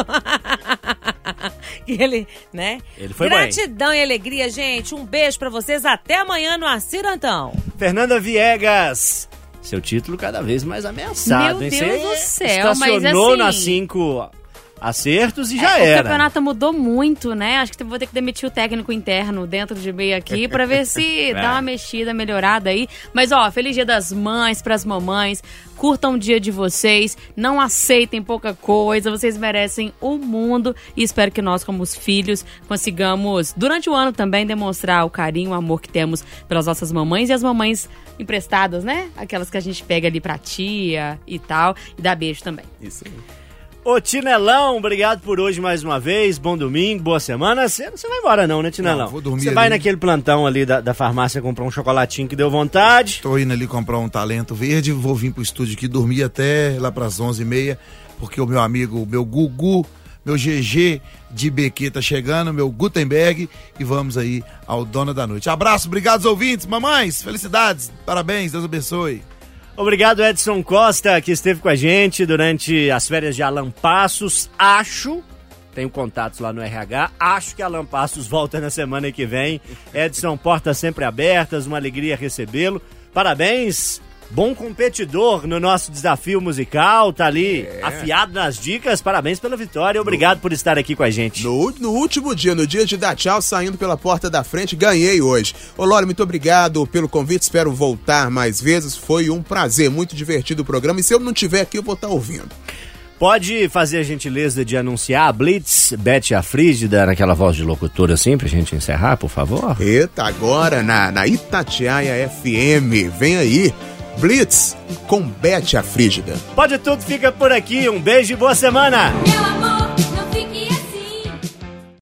Ele, né? Ele foi bem. Gratidão e alegria, gente. Um beijo pra vocês. Até amanhã no Acirantão. Fernanda Viegas. Seu título cada vez mais ameaçado, Meu hein? Deus Você do céu, mas estacionou assim- nas 5 acertos e já O era. campeonato mudou muito, né? Acho que vou ter que demitir o técnico interno dentro de meio aqui pra ver se dá uma mexida, melhorada aí. Mas, ó, feliz Dia das Mães pras mamães. Curtam o dia de vocês. Não aceitem pouca coisa. Vocês merecem o mundo. E espero que nós, como os filhos, consigamos, durante o ano também, demonstrar o carinho, o amor que temos pelas nossas mamães e as mamães emprestadas, né? Aquelas que a gente pega ali pra tia e tal. E dá beijo também. Isso aí. Ô, Tinelão, obrigado por hoje mais uma vez. Bom domingo, boa semana. Você não vai embora não, né, Tinelão? Não, vou dormir Você vai ali. naquele plantão ali da farmácia comprar um chocolatinho que deu vontade. Tô indo ali comprar um Talento Verde, vou vir pro estúdio aqui dormir até lá pras 11h30, porque o meu amigo, meu Gugu, meu GG de BQ tá chegando, meu Gutenberg, e vamos aí ao Dona da Noite. Abraço, obrigado aos ouvintes, mamães, felicidades, parabéns, Deus abençoe. Obrigado, Edson Costa, que esteve com a gente durante as férias de Alan Passos. Tenho contatos lá no RH, acho que Alan Passos volta na semana que vem. Edson, portas sempre abertas, uma alegria recebê-lo. Parabéns bom competidor no nosso desafio musical, tá ali afiado nas dicas. Parabéns pela vitória, obrigado por estar aqui com a gente. No último dia, no dia de dar tchau, saindo pela porta da frente, ganhei hoje. Ô Loli, muito obrigado pelo convite, espero voltar mais vezes, foi um prazer, muito divertido o programa, e se eu não estiver aqui eu vou estar ouvindo. Pode fazer a gentileza de anunciar a Blitz, Bete a Frígida, naquela voz de locutora assim, pra gente encerrar, por favor? Eita, agora na Itatiaia FM, vem aí, Blitz com Bete a Frígida. Pode tudo, fica por aqui, um beijo e boa semana! Meu amor.